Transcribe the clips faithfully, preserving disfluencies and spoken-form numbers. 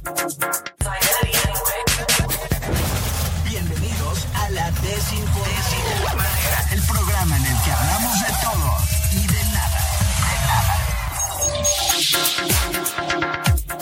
Bienvenidos a la Desinformadera, el programa en el que hablamos de todo y de nada, de nada.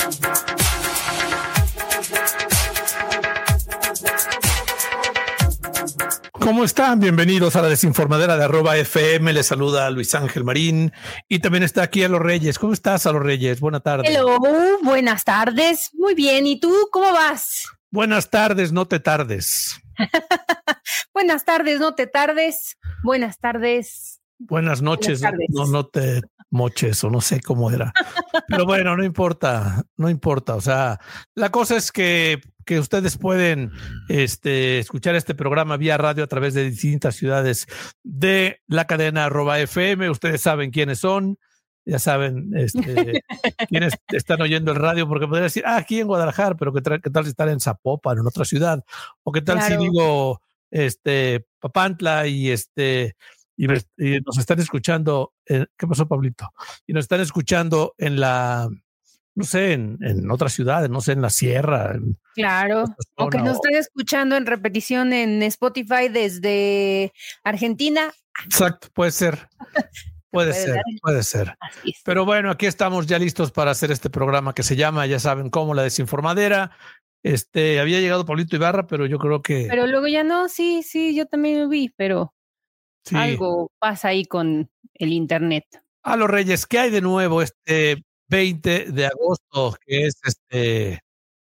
¿Cómo están? Bienvenidos a la Desinformadera de arroba F M. Les saluda Luis Ángel Marín y también está aquí Alo Reyes. ¿Cómo estás, Alo Reyes? Buenas tardes. Hello, buenas tardes. Muy bien. ¿Y tú cómo vas? Buenas tardes, no te tardes. Buenas tardes, no te tardes. Buenas tardes. Buenas noches, Buenas tardes. No, no te moches o no sé cómo era. Pero bueno, no importa, no importa. O sea, la cosa es que, que ustedes pueden este, escuchar este programa vía radio a través de distintas ciudades de la cadena arroba F M. Ustedes saben quiénes son. Ya saben este, quiénes están oyendo el radio, porque podría decir, ah, aquí en Guadalajara, pero ¿qué, tra- qué tal si están en Zapopan, en otra ciudad? O qué tal Claro. si digo este, Papantla y este... Y, me, y nos están escuchando, eh, ¿qué pasó, Pablito? Y nos están escuchando en la, no sé, en, en otras ciudades, no sé, en la sierra. En, Claro. en O que nos o, estén escuchando en repetición en Spotify desde Argentina. Exacto, puede ser. Puede, puede ser, dar. puede ser. Así es. Pero bueno, aquí estamos ya listos para hacer este programa que se llama, ya saben cómo, La Desinformadera. Este, había llegado Pablito Ibarra, pero yo creo que... Pero luego ya no, sí, sí, yo también lo vi, pero... Sí. Algo pasa ahí con el internet. Alo Reyes, ¿qué hay de nuevo este veinte de agosto, que es este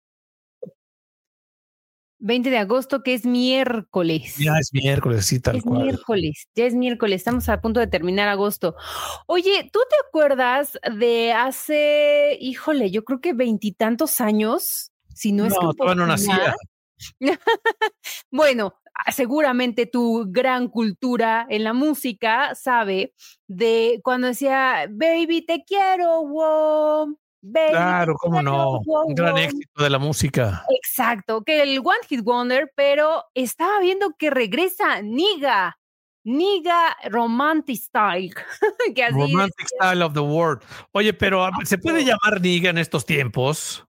veinte de agosto, que es miércoles? Ya es miércoles, sí, tal es cual. Es miércoles, ya es miércoles, estamos a punto de terminar agosto. Oye, ¿tú te acuerdas de hace, híjole, yo creo que veintitantos años? Si no, no es que todavía no nacía. Bueno, seguramente tu gran cultura en la música sabe de cuando decía, baby, te quiero, wow. Baby, claro, cómo no, wow, un gran wow. éxito de la música. Exacto, que el One Hit Wonder, pero estaba viendo que regresa Niga, Niga Romantic Style. que así Romantic es. Style of the World. Oye, pero ¿se puede llamar Niga en estos tiempos?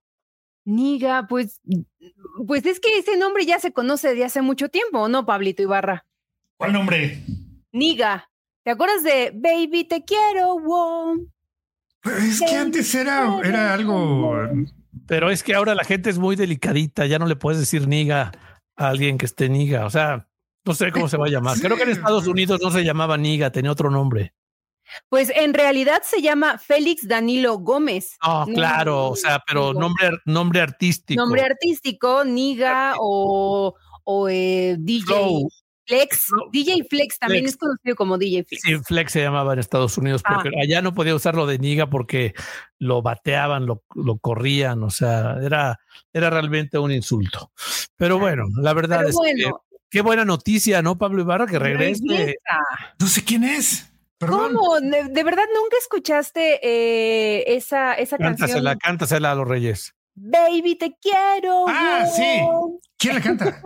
Niga, pues, pues es que ese nombre ya se conoce de hace mucho tiempo, ¿no, Pablito Ibarra? ¿Cuál nombre? Niga. ¿Te acuerdas de Baby, te quiero, wow? Pero es que antes era, era algo... Pero es que ahora la gente es muy delicadita, ya no le puedes decir niga a alguien que esté niga, o sea, no sé cómo se va a llamar. Sí. Creo que en Estados Unidos no se llamaba niga, tenía otro nombre. Pues en realidad se llama Félix Danilo Gómez. Oh, claro, no, o sea, pero nombre, nombre artístico. Nombre artístico, Niga o, o eh, D J Flow. Flex. Flow. D J Flex también Flex. Es conocido como D J Flex. Sí, Flex se llamaba en Estados Unidos porque ah. allá no podía usarlo de Niga porque lo bateaban, lo, lo corrían, o sea, era, era realmente un insulto. Pero bueno, la verdad pero es bueno. que qué buena noticia, ¿no, Pablo Ibarra? Que regrese. Regresa. No sé quién es. Perdón. ¿Cómo? ¿De, de verdad nunca escuchaste eh, esa, esa cántasela, canción? Cántasela a los Reyes. Baby, te quiero. Ah, wow. Sí. ¿Quién la canta?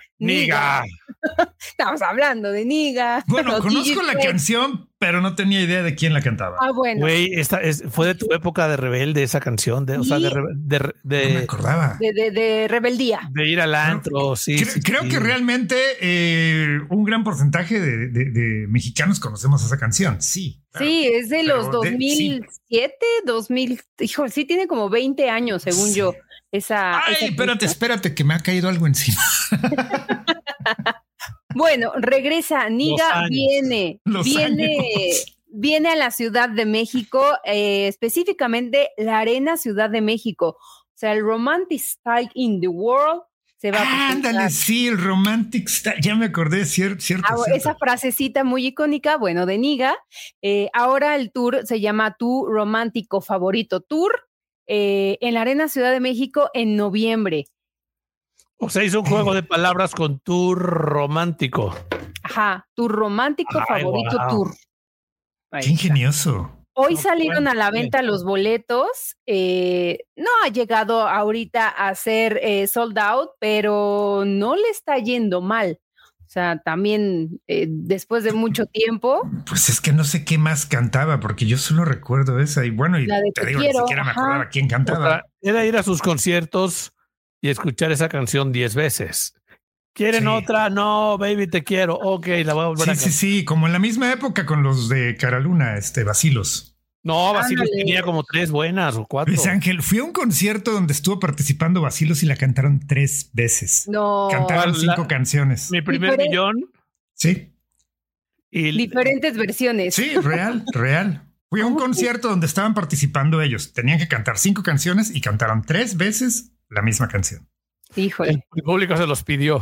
Niga. Estamos hablando de Niga. Bueno, conozco la canción, pero no tenía idea de quién la cantaba. Ah, bueno. Güey, esta es, fue de tu época de rebelde esa canción, de, o sea, de, de, de no me acordaba. De, de, de rebeldía. De ir al antro, no, sí. Creo, sí, creo sí. que realmente eh, un gran porcentaje de, de, de mexicanos conocemos esa canción. Sí. Claro. Sí, es de los dos mil siete, de, sí. dos mil, hijo, sí tiene como veinte años, según sí. yo. Esa, Ay, esa espérate, espérate, que me ha caído algo encima. Bueno, regresa, Niga viene, Los viene, años. viene a la Ciudad de México, eh, específicamente la Arena Ciudad de México. O sea, el Romantic Style in the World se va ah, a presentar. Ándale, sí, el Romantic Style, ya me acordé, cierto, cierto, ah, cierto. Esa frasecita muy icónica, bueno, de Niga. Eh, ahora el tour se llama Tu Romántico Favorito Tour, eh, en la Arena Ciudad de México en noviembre. O sea, hizo un juego de palabras con tour romántico. Ajá, tu romántico Ay, favorito wow. tour. Ahí Qué ingenioso. Está. Hoy no, salieron a la venta los boletos. Eh, no ha llegado ahorita a ser eh, sold out, pero no le está yendo mal. O sea, también eh, después de mucho tiempo. Pues es que no sé qué más cantaba, porque yo solo recuerdo esa. Y bueno, y La de te Te digo, Quiero, ni siquiera me ajá. acordaba quién cantaba. O sea, era ir a sus conciertos y escuchar esa canción diez veces. ¿Quieren Sí. otra? No, baby, te quiero. Ok, la voy a volver Sí, a sí, cantar. sí, como en la misma época con los de Caraluna, este, Vacilos. No, Basilio Ándale. tenía como tres buenas o cuatro. Luis Ángel, fui a un concierto donde estuvo participando Vacilos y la cantaron tres veces. No, Cantaron La- cinco canciones. Mi primer Diferente. millón Sí, y diferentes versiones. sí, real, real. Fui a un ¿Cómo que? concierto donde estaban participando ellos. Tenían que cantar cinco canciones y cantaron tres veces la misma canción. Híjole. el público se los pidió.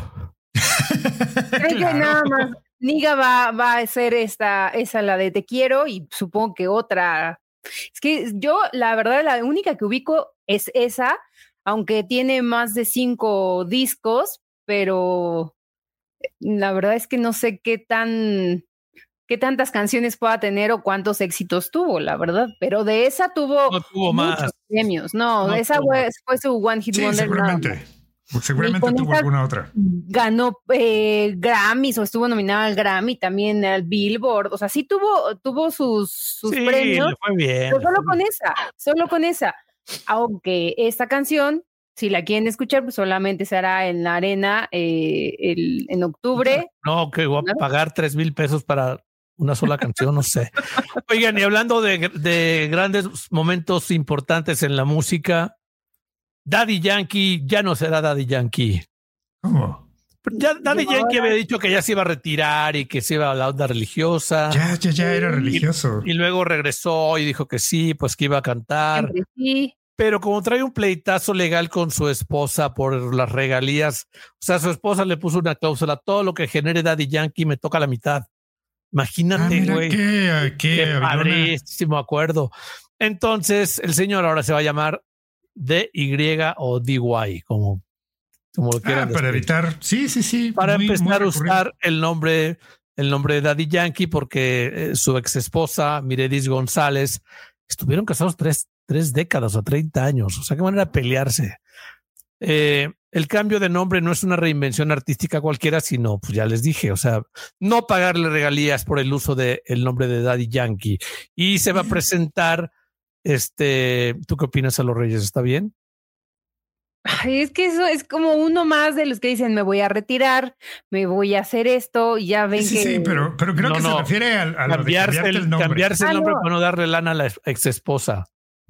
Creo que Claro. nada más Niga va, va a hacer esta, esa la de Te Quiero y supongo que otra. Es que yo, la verdad, la única que ubico es esa, aunque tiene más de cinco discos, pero la verdad es que no sé qué tan, qué tantas canciones pueda tener o cuántos éxitos tuvo, la verdad. Pero de esa tuvo, No tuvo muchos más. premios. No, No esa tuvo fue, más. fue su One Hit Sí, Wonder. nada más. seguramente. Seguramente Y con tuvo esa- alguna otra. Ganó eh, Grammys o estuvo nominada al Grammy, también al Billboard, o sea, sí tuvo, tuvo sus, sus Sí, premios, le fue bien. pero le solo fue con bien. esa, solo con esa. Aunque esta canción, si la quieren escuchar, pues solamente se hará en la arena eh, el, en octubre. No, que voy a ¿No? pagar tres mil pesos para una sola canción, no sé. Oigan, y hablando de, de grandes momentos importantes en la música, Daddy Yankee ya no será Daddy Yankee. ¿Cómo? Ya Daddy Y Yankee ahora- había dicho que ya se iba a retirar y que se iba a la onda religiosa. Ya, ya, ya era religioso. Y luego regresó y dijo que sí, pues que iba a cantar. Siempre sí. Pero como trae un pleitazo legal con su esposa por las regalías, o sea, su esposa le puso una cláusula, todo lo que genere Daddy Yankee me toca la mitad. Ah, Imagínate, mira, güey. qué, qué, Qué habilona. padrísimo acuerdo. Entonces, el señor ahora se va a llamar D Y o D Y, como, como lo Ah, quieran para decir. evitar. Sí, sí, sí. Para muy- muy empezar a recurrente. usar el nombre, el nombre de Daddy Yankee, porque eh, su ex esposa, Miredis González, estuvieron casados tres, tres décadas o treinta años. O sea, qué manera de pelearse. Eh, el cambio de nombre no es una reinvención artística cualquiera, sino, pues ya les dije, o sea, no pagarle regalías por el uso del nombre de Daddy Yankee. Y se va a presentar, este, ¿tú qué opinas, a los Reyes? ¿Está bien? Ay, es que eso es como uno más de los que dicen, me voy a retirar, me voy a hacer esto, y ya ven Sí, que... sí, pero, pero creo No, que no. se refiere a, a lo de Cambiarse cambiarte el, el nombre. cambiarse el Ah, nombre no. para no darle lana a la ex esposa.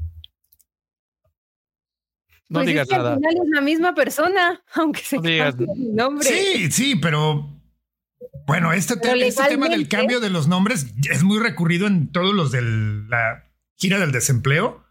No pues digas es que nada. al final es la misma persona, aunque se No digas- cambie el nombre. Sí, sí, pero bueno, este, te- Pero este tema del legalmente- cambio de los nombres es muy recurrido en todos los de la gira del desempleo.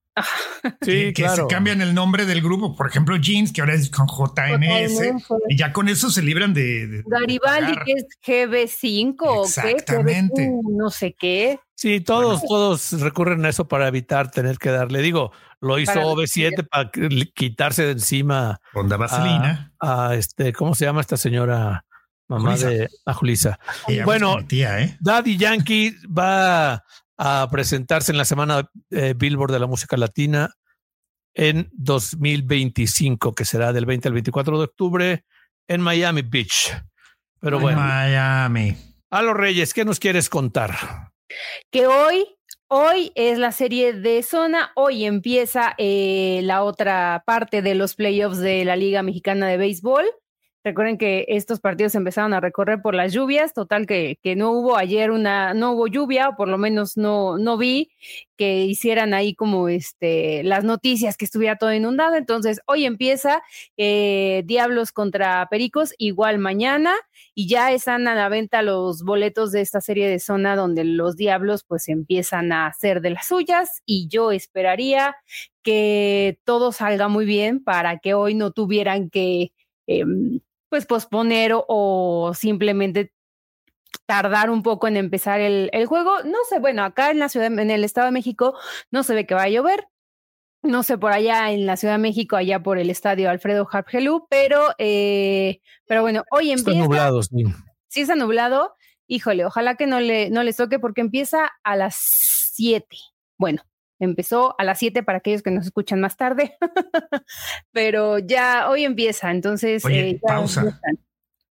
Sí, que, que claro. se cambian el nombre del grupo. Por ejemplo, Jeans, que ahora es con J M S. J M S. Y ya con eso se libran de. de- de Garibaldi, pagar. que es G B cinco o qué, Exactamente. G B Q, no sé qué. Sí, todos, todos recurren a eso para evitar tener que darle. Digo, lo hizo Para O V siete para que- quitarse de encima Onda vaselina. a este, ¿cómo se llama esta señora? Mamá Julisa. de a Julisa. Ella bueno, fue mi tía, ¿eh? Daddy Yankee va a presentarse en la semana eh, Billboard de la música latina en dos mil veinticinco, que será del veinte al veinticuatro de octubre en Miami Beach. Pero bueno, Miami. a los Reyes, ¿qué nos quieres contar? Que hoy, hoy es la serie de zona, hoy empieza eh, la otra parte de los playoffs de la Liga Mexicana de Béisbol. Recuerden que estos partidos empezaron a recorrer por las lluvias, total que, que no hubo ayer una, no hubo lluvia, o por lo menos no, no vi que hicieran ahí como este las noticias que estuviera todo inundado. Entonces, hoy empieza eh, Diablos contra Pericos, igual mañana, y ya están a la venta los boletos de esta serie de zona donde los Diablos pues empiezan a hacer de las suyas, y yo esperaría que todo salga muy bien para que hoy no tuvieran que eh, pues posponer o, o simplemente tardar un poco en empezar el, el juego. No sé, bueno, acá en la ciudad, en el Estado de México, no se ve que va a llover. No sé, por allá en la Ciudad de México, allá por el estadio Alfredo Harpgelú, pero, eh, pero bueno, hoy Está empieza. nublado, sí. Sí está nublado. Híjole, ojalá que no le, no les toque porque empieza a las siete. Bueno, empezó a las siete para aquellos que nos escuchan más tarde, pero ya hoy empieza, entonces Oye, eh, ya pausa. empiezan.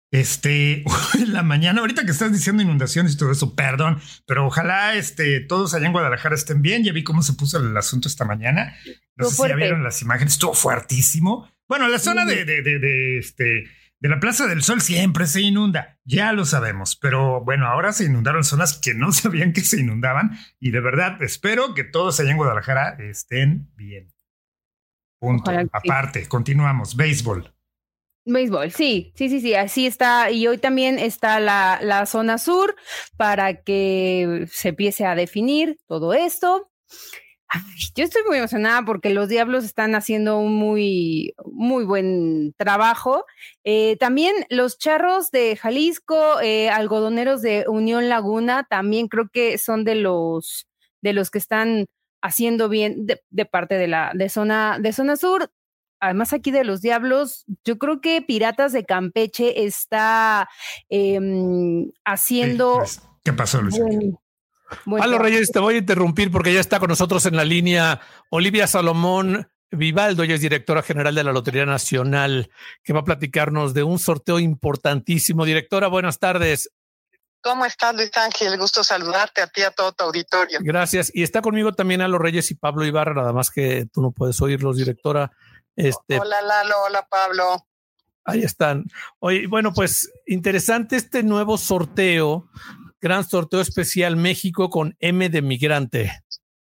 Este, en la mañana, ahorita que estás diciendo inundaciones y todo eso, perdón, pero ojalá este, todos allá en Guadalajara estén bien. Ya vi cómo se puso el asunto esta mañana. No sé si ya vieron las imágenes, estuvo fuertísimo. Bueno, la zona de, de, de, de, este, de la Plaza del Sol siempre se inunda, ya lo sabemos, pero bueno, ahora se inundaron zonas que no sabían que se inundaban y de verdad espero que todos allá en Guadalajara estén bien. Punto. Aparte, sí. Continuamos. Béisbol. Béisbol, sí, sí, sí, sí, así está. Y hoy también está la, la zona sur para que se empiece a definir todo esto. Ay, yo estoy muy emocionada porque los Diablos están haciendo un muy, muy buen trabajo. Eh, también los Charros de Jalisco, eh, algodoneros de Unión Laguna, también creo que son de los, de los que están haciendo bien de, de parte de la de zona, de zona sur. Además aquí de los Diablos, yo creo que Piratas de Campeche está eh, haciendo... Sí, ¿qué pasó, Luis? Buen, buen Pablo Reyes, te voy a interrumpir porque ya está con nosotros en la línea Olivia Salomón Vivaldo, ella es directora general de la Lotería Nacional, que va a platicarnos de un sorteo importantísimo. Directora, buenas tardes. ¿Cómo estás, Luis Ángel? Gusto saludarte a ti y a todo tu auditorio. Gracias. Y está conmigo también Lalo Reyes y Pablo Ibarra, nada más que tú no puedes oírlos, directora. Este, hola Lalo, hola Pablo. Ahí están. Oye, bueno, pues interesante este nuevo sorteo, gran sorteo especial México con M de migrante.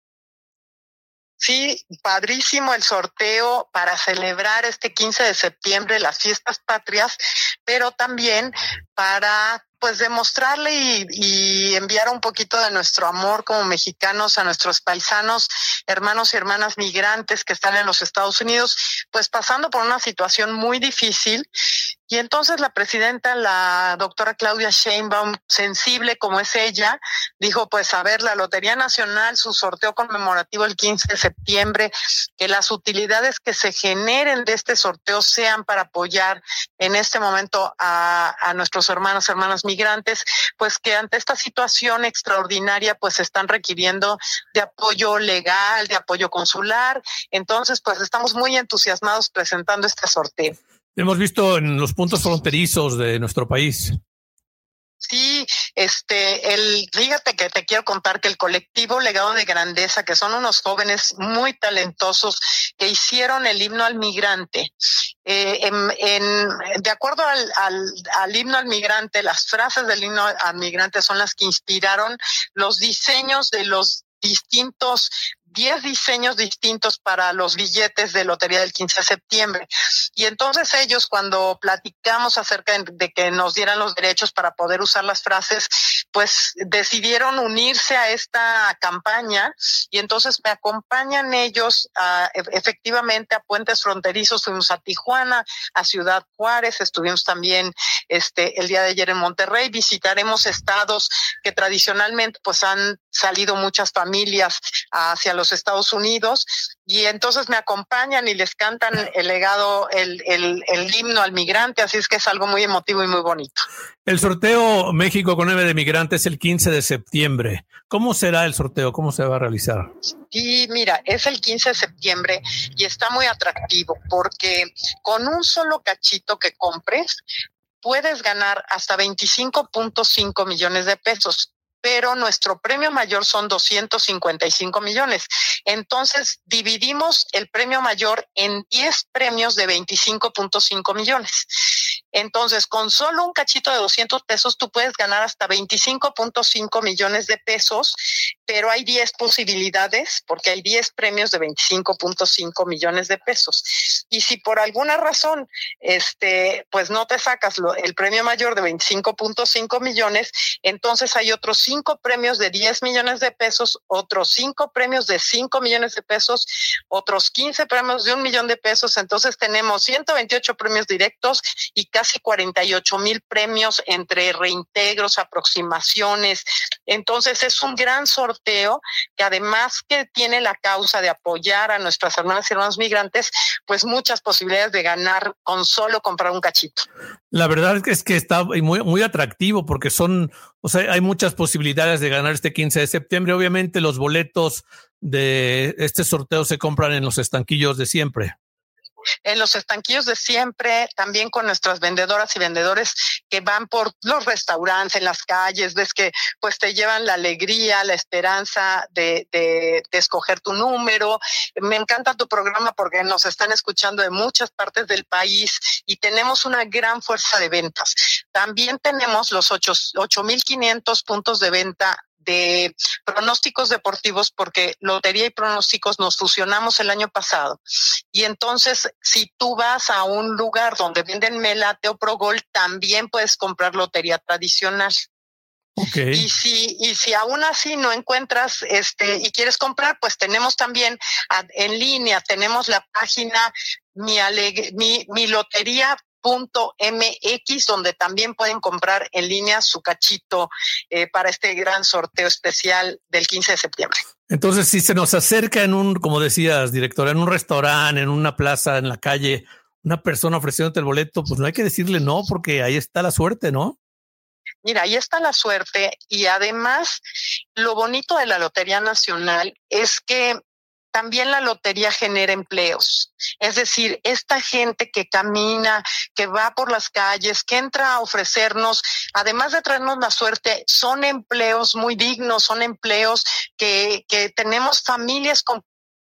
Sí, padrísimo el sorteo para celebrar este quince de septiembre las fiestas patrias, pero también para pues demostrarle y, y enviar un poquito de nuestro amor como mexicanos a nuestros paisanos, hermanos y hermanas migrantes que están en los Estados Unidos, pues pasando por una situación muy difícil. Y entonces la presidenta, la doctora Claudia Sheinbaum, sensible como es ella, dijo, pues a ver, la Lotería Nacional, su sorteo conmemorativo el quince de septiembre, que las utilidades que se generen de este sorteo sean para apoyar en este momento a, a nuestros hermanos, hermanas migrantes, pues que ante esta situación extraordinaria, pues están requiriendo de apoyo legal, de apoyo consular. Entonces, pues estamos muy entusiasmados presentando este sorteo. Hemos visto en los puntos fronterizos de nuestro país. Sí, este, el, fíjate que te quiero contar que el colectivo Legado de Grandeza, que son unos jóvenes muy talentosos que hicieron el himno al migrante, eh, en, en, de acuerdo al, al, al himno al migrante, las frases del himno al migrante son las que inspiraron los diseños de los distintos diez diseños distintos para los billetes de lotería del quince de septiembre. Y entonces ellos, cuando platicamos acerca de que nos dieran los derechos para poder usar las frases, pues decidieron unirse a esta campaña y entonces me acompañan ellos a, efectivamente a puentes fronterizos. Fuimos a Tijuana, a Ciudad Juárez, estuvimos también este el día de ayer en Monterrey. Visitaremos estados que tradicionalmente pues han salido muchas familias hacia los Estados Unidos y entonces me acompañan y les cantan el legado, el, el, el himno al migrante, así es que es algo muy emotivo y muy bonito. El sorteo México con M de migrante es el quince de septiembre. ¿Cómo será el sorteo? ¿Cómo se va a realizar? Sí, mira, es el quince de septiembre y está muy atractivo porque con un solo cachito que compres puedes ganar hasta veinticinco punto cinco millones de pesos. Pero nuestro premio mayor son doscientos cincuenta y cinco millones. Entonces, dividimos el premio mayor en diez premios de veinticinco punto cinco millones. Entonces, con solo un cachito de doscientos pesos, tú puedes ganar hasta veinticinco punto cinco millones de pesos, pero hay diez posibilidades, porque hay diez premios de veinticinco punto cinco millones de pesos. Y si por alguna razón, este, pues no te sacas lo, el premio mayor de veinticinco punto cinco millones, entonces hay otros cinco premios de diez millones de pesos, otros cinco premios de cinco millones de pesos, otros quince premios de un millón de pesos. Entonces tenemos ciento veintiocho premios directos y casi cuarenta y ocho mil premios entre reintegros, aproximaciones. Entonces es un gran sorteo que además que tiene la causa de apoyar a nuestras hermanas y hermanos migrantes, pues muchas posibilidades de ganar con solo comprar un cachito. La verdad es que está muy, muy atractivo porque son, o sea, hay muchas posibilidades de ganar este quince de septiembre. Obviamente los boletos de este sorteo se compran en los estanquillos de siempre. en los estanquillos de siempre, también con nuestras vendedoras y vendedores que van por los restaurantes, en las calles, ves que pues te llevan la alegría, la esperanza de, de, de escoger tu número. Me encanta tu programa porque nos están escuchando de muchas partes del país y tenemos una gran fuerza de ventas. También tenemos los ocho mil quinientos puntos de venta de pronósticos deportivos, porque lotería y pronósticos nos fusionamos el año pasado. Y entonces, si tú vas a un lugar donde venden Melate o Progol, también puedes comprar lotería tradicional. Okay. Y si, y si aún así no encuentras este y quieres comprar, pues tenemos también a, en línea, tenemos la página mi, aleg- mi, mi lotería punto m x, donde también pueden comprar en línea su cachito eh, para este gran sorteo especial del quince de septiembre. Entonces, si se nos acerca en un, como decías, directora, en un restaurante, en una plaza, en la calle, una persona ofreciéndote el boleto, pues no hay que decirle no, porque ahí está la suerte, ¿no? Mira, ahí está la suerte, y además lo bonito de la Lotería Nacional es que también la lotería genera empleos. Es decir, esta gente que camina, que va por las calles, que entra a ofrecernos, además de traernos la suerte, son empleos muy dignos, son empleos que, que tenemos familias con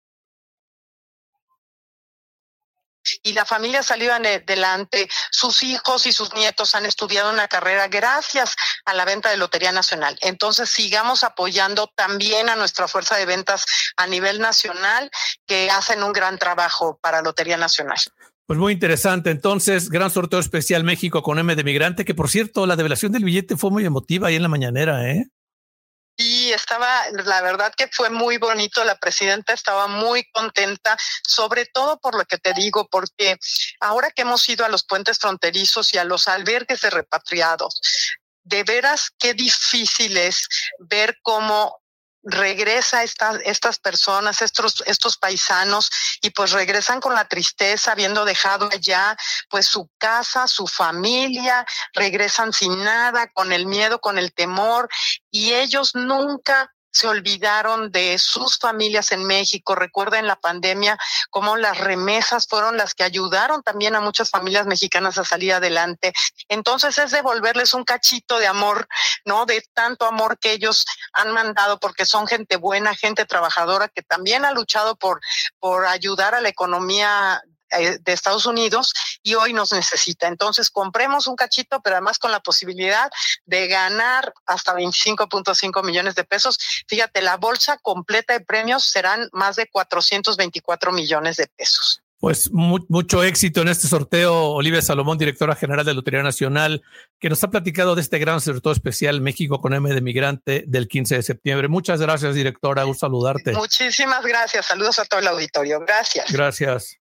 y la familia ha salido adelante, sus hijos y sus nietos han estudiado una carrera gracias a la venta de Lotería Nacional. Entonces sigamos apoyando también a nuestra fuerza de ventas a nivel nacional, que hacen un gran trabajo para Lotería Nacional. Pues muy interesante. Entonces, gran sorteo especial México con M de Migrante, que por cierto, la develación del billete fue muy emotiva ahí en la mañanera, ¿eh? Sí, estaba, la verdad que fue muy bonito, la presidenta estaba muy contenta, sobre todo por lo que te digo, porque ahora que hemos ido a los puentes fronterizos y a los albergues de repatriados, de veras qué difícil es ver cómo regresa estas estas personas, estos estos paisanos, y pues regresan con la tristeza, habiendo dejado allá pues su casa, su familia, regresan sin nada, con el miedo, con el temor, y ellos nunca se olvidaron de sus familias en México. Recuerden la pandemia, cómo las remesas fueron las que ayudaron también a muchas familias mexicanas a salir adelante. Entonces es devolverles un cachito de amor, ¿no? De tanto amor que ellos han mandado, porque son gente buena, gente trabajadora, que también ha luchado por, por ayudar a la economía de Estados Unidos, y hoy nos necesita. Entonces compremos un cachito, pero además con la posibilidad de ganar hasta veinticinco punto cinco millones de pesos. Fíjate, la bolsa completa de premios serán más de cuatrocientos veinticuatro millones de pesos. Pues mu- mucho éxito en este sorteo, Olivia Salomón, directora general de Lotería Nacional, que nos ha platicado de este gran sorteo especial México con M de Migrante del quince de septiembre. Muchas gracias, directora. Gusto saludarte. Muchísimas gracias. Saludos a todo el auditorio. Gracias. Gracias.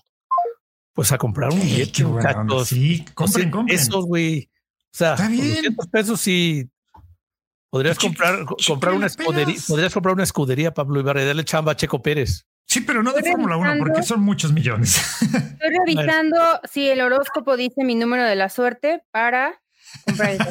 Pues a comprar un billete, muchachos. Sí, compren, compren. Esos, güey. O sea, está bien. doscientos pesos sí. Podrías Chiqui, comprar, chiqui, comprar una apenas. escudería, podrías comprar una escudería, Pablo Ibarra, y darle chamba a Checo Pérez. Sí, pero no de Estoy Fórmula uno, porque son muchos millones. Estoy revisando si el horóscopo dice mi número de la suerte para comprar el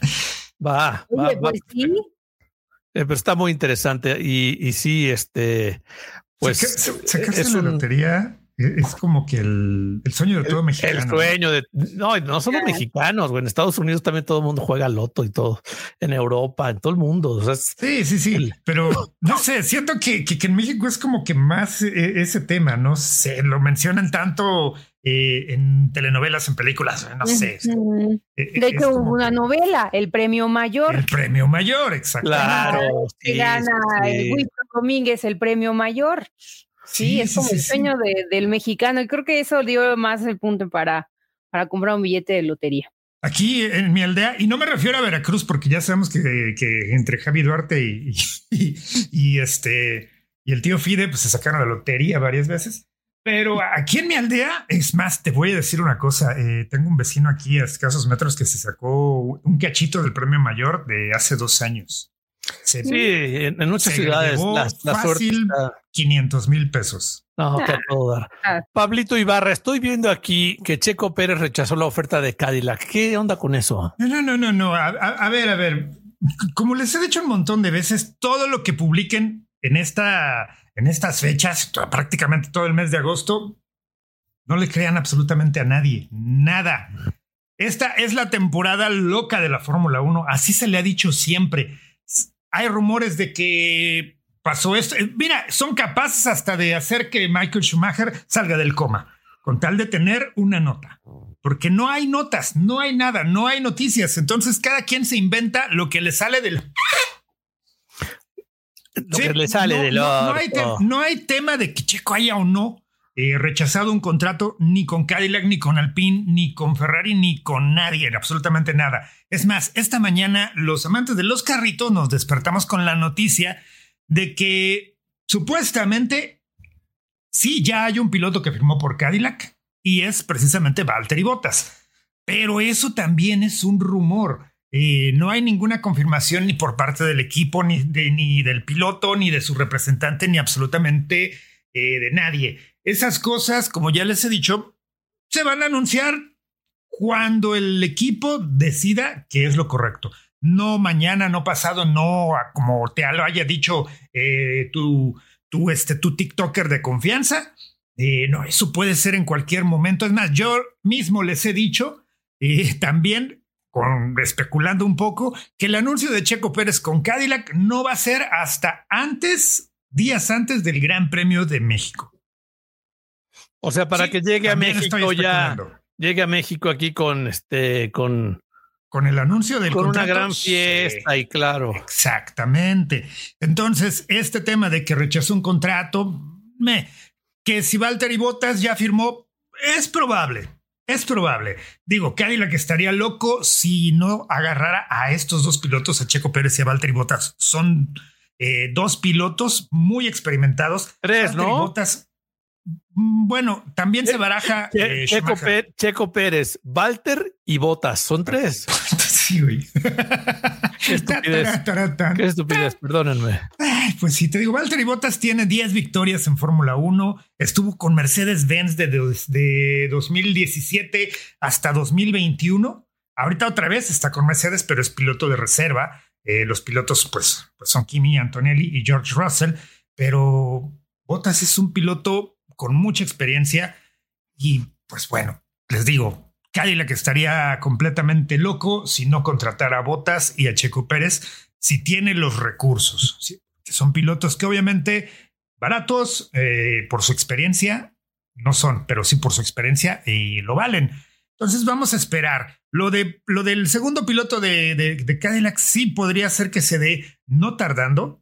Va, Oye, va, pues va. sí. Eh, pero está muy interesante y, y sí, este, pues Saca- sacarse es la un- lotería es como que el, el sueño de todo mexicano. el sueño de no, no solo mexicanos, güey. En Estados Unidos también todo el mundo juega loto y todo. En Europa, en todo el mundo. O sea, es- Sí, sí, sí, El- pero no sé, siento que, que, que en México es como que más eh, ese tema, no sé, lo mencionan tanto eh, en telenovelas, en películas, no sé. Ujú. Eh, De es hecho, hubo como una que novela, El Premio Mayor, el premio mayor, exacto. claro. que sí, gana sí, el sí. Huito Domínguez el Premio Mayor. Sí, Sí, es sí, como sí, el sí. sueño de- del mexicano, y creo que eso dio más el punto para, para comprar un billete de lotería. Aquí en mi aldea, y no me refiero a Veracruz, porque ya sabemos que, que entre Javi Duarte y, y, y este y el tío Fide, pues se sacaron la lotería varias veces. Pero aquí en mi aldea, es más, te voy a decir una cosa. Eh, tengo un vecino aquí a escasos metros que se sacó un cachito del premio mayor de hace dos años. Se Sí, en, en muchas Se ciudades llevó la, la suerte fácil. está- quinientos mil pesos. no, que a todo dar. Ah. Pablito Ibarra, estoy viendo aquí que Checo Pérez rechazó la oferta de Cadillac. ¿Qué onda con eso? No, no, no, no, no. A, a- a ver, a ver. Como les he dicho un montón de veces, todo lo que publiquen en esta, en estas fechas, to- prácticamente todo el mes de agosto, No le crean absolutamente a nadie, nada. Esta es la temporada loca de la Fórmula uno, así se le ha dicho siempre. Hay rumores de que pasó esto. Mira, son capaces hasta de hacer que Michael Schumacher salga del coma, con tal de tener una nota. Porque no hay notas, no hay nada, no hay noticias. Entonces cada quien se inventa lo que le sale del... Lo sí, que le sale no, del no, orto. No hay, te- no hay tema de que Checo haya o no eh, rechazado un contrato ni con Cadillac, ni con Alpine, ni con Ferrari, ni con nadie, absolutamente nada. Es más, esta mañana los amantes de los carritos nos despertamos con la noticia de que supuestamente sí, ya hay un piloto que firmó por Cadillac y es precisamente Valtteri Bottas. Pero eso también es un rumor. Eh, no hay ninguna confirmación ni por parte del equipo, ni, de, ni del piloto, ni de su representante, ni absolutamente eh, de nadie. Esas cosas, como ya les he dicho, se van a anunciar cuando el equipo decida que es lo correcto. No mañana, no pasado, no como te lo haya dicho eh, tu, tu, este, tu TikToker de confianza. Eh, no, eso puede ser en cualquier momento. Es más, yo mismo les he dicho eh, también, con, especulando un poco, que el anuncio de Checo Pérez con Cadillac no va a ser hasta antes, días antes del Gran Premio de México. O sea, para Sí, que llegue a México ya, especulando. llegue a México aquí con este, con, Con el anuncio del con una contrato, gran fiesta sí. y claro. Exactamente. Entonces, este tema de que rechazó un contrato, me, que si Valtteri Bottas ya firmó, es probable. Es probable. Digo, Cadillac estaría loco si no agarrara a estos dos pilotos, a Checo Pérez y a Valtteri Bottas. Son eh, dos pilotos muy experimentados. Tres, Valtteri ¿no? Bottas, bueno, también se baraja. Che- eh, Checo, Schumacher. Pé- Checo Pérez, Walter y Bottas. Son tres. Sí, güey. Qué estupidez. Qué estupidez, perdónenme. Ay, pues sí, te digo, Valtteri Bottas tiene diez victorias en Fórmula uno, estuvo con Mercedes-Benz de, de dos mil diecisiete hasta dos mil veintiuno. Ahorita otra vez está con Mercedes, pero es piloto de reserva. Eh, los pilotos pues, pues son Kimi Antonelli y George Russell, pero Bottas es un piloto con mucha experiencia y pues bueno, les digo, Cadillac estaría completamente loco si no contratara a Bottas y a Checo Pérez si tiene los recursos. ¿Sí? Que son pilotos que obviamente baratos eh, por su experiencia no son, pero sí por su experiencia y lo valen. Entonces vamos a esperar. Lo de lo del segundo piloto de, de, de Cadillac sí podría ser que se dé no tardando,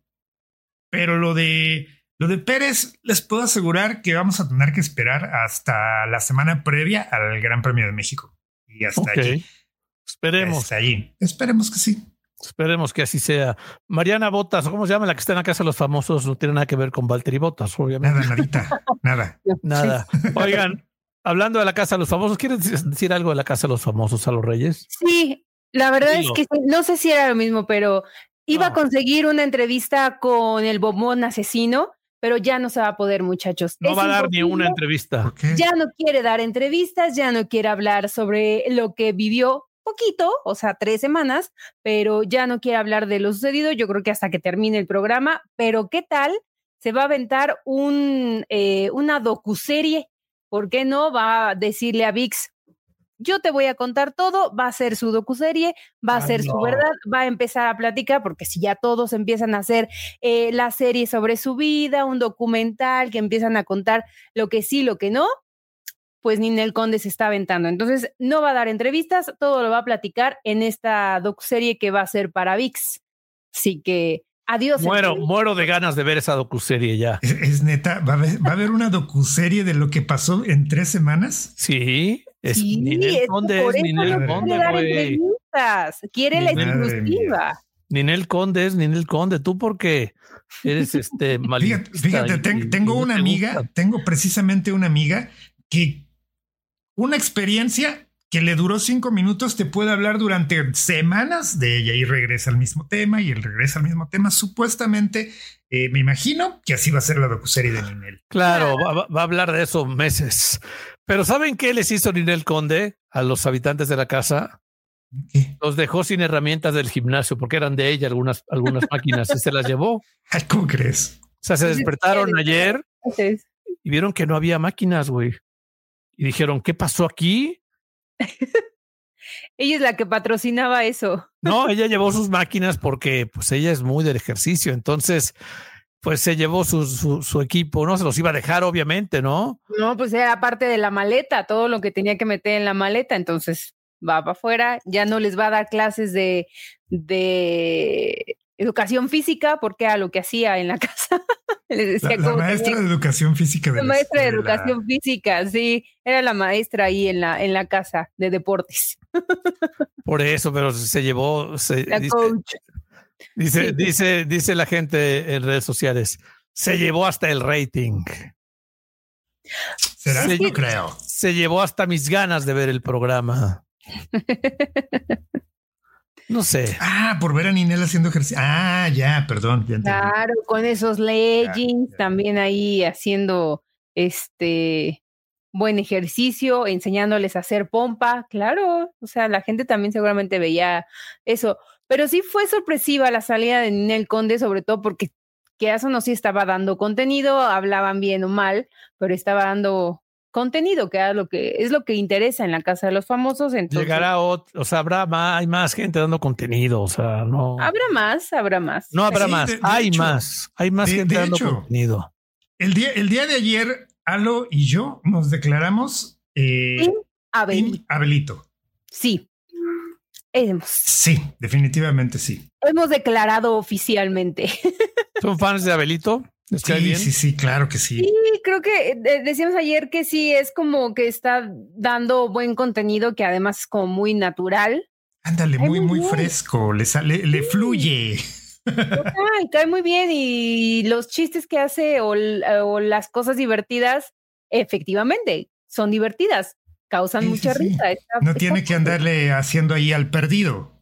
pero lo de lo de Pérez les puedo asegurar que vamos a tener que esperar hasta la semana previa al Gran Premio de México y hasta Ok. allí. Esperemos. Hasta allí. Esperemos que sí. Esperemos que así sea. Mariana Bottas, ¿cómo se llama la que está en la casa de los famosos? No tiene nada que ver con Valtteri Bottas, obviamente. Nada, nadita, nada. Nada. Oigan, hablando de la casa de los famosos, ¿quieres decir algo de la casa de los famosos a los Reyes? Sí, la verdad Dilo. es que sí, no sé si era lo mismo, pero iba No. a conseguir una entrevista con el bombón asesino, pero ya no se va a poder, muchachos. No Es va a dar ni imposible. una entrevista. ¿Por qué? Ya no quiere dar entrevistas, ya no quiere hablar sobre lo que vivió poquito, o sea, tres semanas, pero ya no quiere hablar de lo sucedido. Yo creo que hasta que termine el programa, pero ¿qué tal? Se va a aventar un, eh, una docuserie. ¿Por qué no? Va a decirle a ViX, yo te voy a contar todo, va a ser su docuserie, va a Ay, ser no. su verdad, va a empezar a platicar, porque si ya todos empiezan a hacer eh, la serie sobre su vida, un documental, que empiezan a contar lo que sí, lo que no, pues Ninel Conde se está aventando. Entonces, no va a dar entrevistas, todo lo va a platicar en esta docuserie que va a ser para ViX. Así que, adiós. Muero, entrevistas. muero de ganas de ver esa docuserie ya. Es, es neta, ¿va a, haber, ¿va a haber una docuserie de lo que pasó en tres semanas? Sí, es Sí, Ninel es que Conde, por es eso Ninel no Conde, quiere dar güey. entrevistas, quiere la Ninel- exclusiva. Ninel Conde es Ninel Conde. Tú porque eres este Fíjate, malista fíjate y- ten- y- tengo y no una te amiga, gusta. tengo precisamente una amiga que una experiencia que le duró cinco minutos te puede hablar durante semanas de ella y regresa al mismo tema y él regresa al mismo tema. Supuestamente, eh, me imagino que así va a ser la docuserie de Ninel. Claro, va, va- va a hablar de eso meses. Pero ¿saben qué les hizo Ninel Conde a los habitantes de la casa? ¿Qué? Los dejó sin herramientas del gimnasio porque eran de ella algunas, algunas máquinas y se las llevó. O Ay, ¿cómo crees? sea, se Pues es despertaron que- ayer Entonces, y vieron que no había máquinas, güey. y dijeron, ¿qué pasó aquí? Ella es la que patrocinaba eso. No, ella llevó sus máquinas porque pues ella es muy del ejercicio, entonces pues se llevó su, su, su equipo, no se los iba a dejar obviamente, ¿no? No, pues era parte de la maleta, todo lo que tenía que meter en la maleta, entonces va para afuera, ya no les va a dar clases de, de educación física porque era lo que hacía en la casa. Les decía la, la maestra tenía... de educación física. De la, la maestra de educación la... física, sí, era la maestra ahí en la, en la casa de deportes. Por eso, pero se llevó... Se, la dice, coach. Dice, sí. dice, dice la gente en redes sociales, se llevó hasta el rating. ¿Será? Se, no creo. Se llevó hasta mis ganas de ver el programa. No sé. Ah, por ver a Ninel haciendo ejercicio. Ah, ya, perdón. Ya claro, con esos leggings, ya, ya. También ahí haciendo este buen ejercicio, enseñándoles a hacer pompa. Claro, o sea, la gente también seguramente veía eso. Pero sí fue sorpresiva la salida de Ninel Conde, sobre todo porque que eso no sí estaba dando contenido, hablaban bien o mal, pero estaba dando contenido, que era lo que es lo que interesa en la casa de los famosos. Entonces, llegará otro, o sea, habrá más, hay más gente dando contenido, o sea, no. Habrá más, habrá más. No habrá sí, más, de, de hay hecho, más, hay más de, gente de dando hecho, contenido. El día, el día de ayer, Alo y yo nos declaramos eh, Team Abelito. Abelito. Sí. Hemos. Sí, definitivamente sí. Hemos declarado oficialmente. ¿Son fans de Abelito? Sí, bien? sí, sí, claro que sí. Sí, creo que de- decíamos ayer que sí, es como que está dando buen contenido, que además es como muy natural. Ándale, muy, muy muy bien. fresco, le sale, le fluye. Ay, cae muy bien y los chistes que hace o, o las cosas divertidas, efectivamente, son divertidas, causan Sí, mucha sí, sí. risa. Está, No está tiene que andarle haciendo ahí al perdido.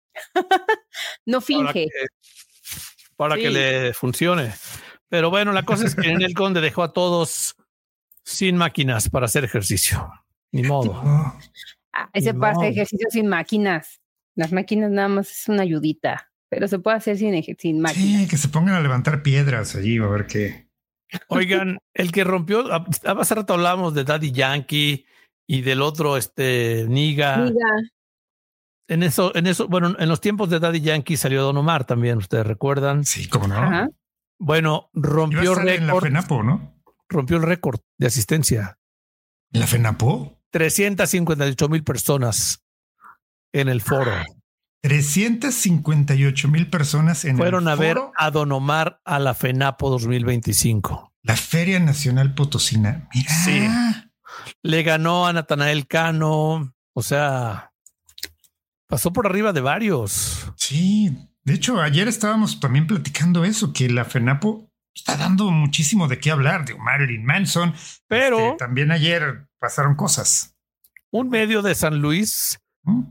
No Para finge. que, para Sí. que le funcione. Pero bueno, la cosa es que Ninel Conde dejó a todos sin máquinas para hacer ejercicio. Ni modo. Oh, Ah, ese Ni para hacer modo. ejercicio sin máquinas. Las máquinas nada más es una ayudita, pero se puede hacer sin, eje- sin máquinas. sí, que se pongan a levantar piedras allí, a ver qué. Oigan, el que rompió, a- hace rato hablábamos de Daddy Yankee y del otro, este, Niga. Diga, En eso, en eso, bueno, en los tiempos de Daddy Yankee salió Don Omar también, ustedes recuerdan. Sí, cómo no. ajá. Bueno, Iba a rompió estar en la récord, FENAPO, ¿no? rompió el récord de asistencia. ¿En la FENAPO? trescientas cincuenta y ocho mil personas en el foro. trescientas cincuenta y ocho mil personas en Fueron el a ver foro, a Don Omar a la FENAPO dos mil veinticinco. la Feria Nacional Potosina. Mira. Sí. Le ganó a Natanael Cano, o sea, pasó por arriba de varios. Sí. De hecho, ayer estábamos también platicando eso, que la FENAPO está dando muchísimo de qué hablar, de Marilyn Manson. Pero Este, también ayer pasaron cosas. un medio de San Luis ¿Mm?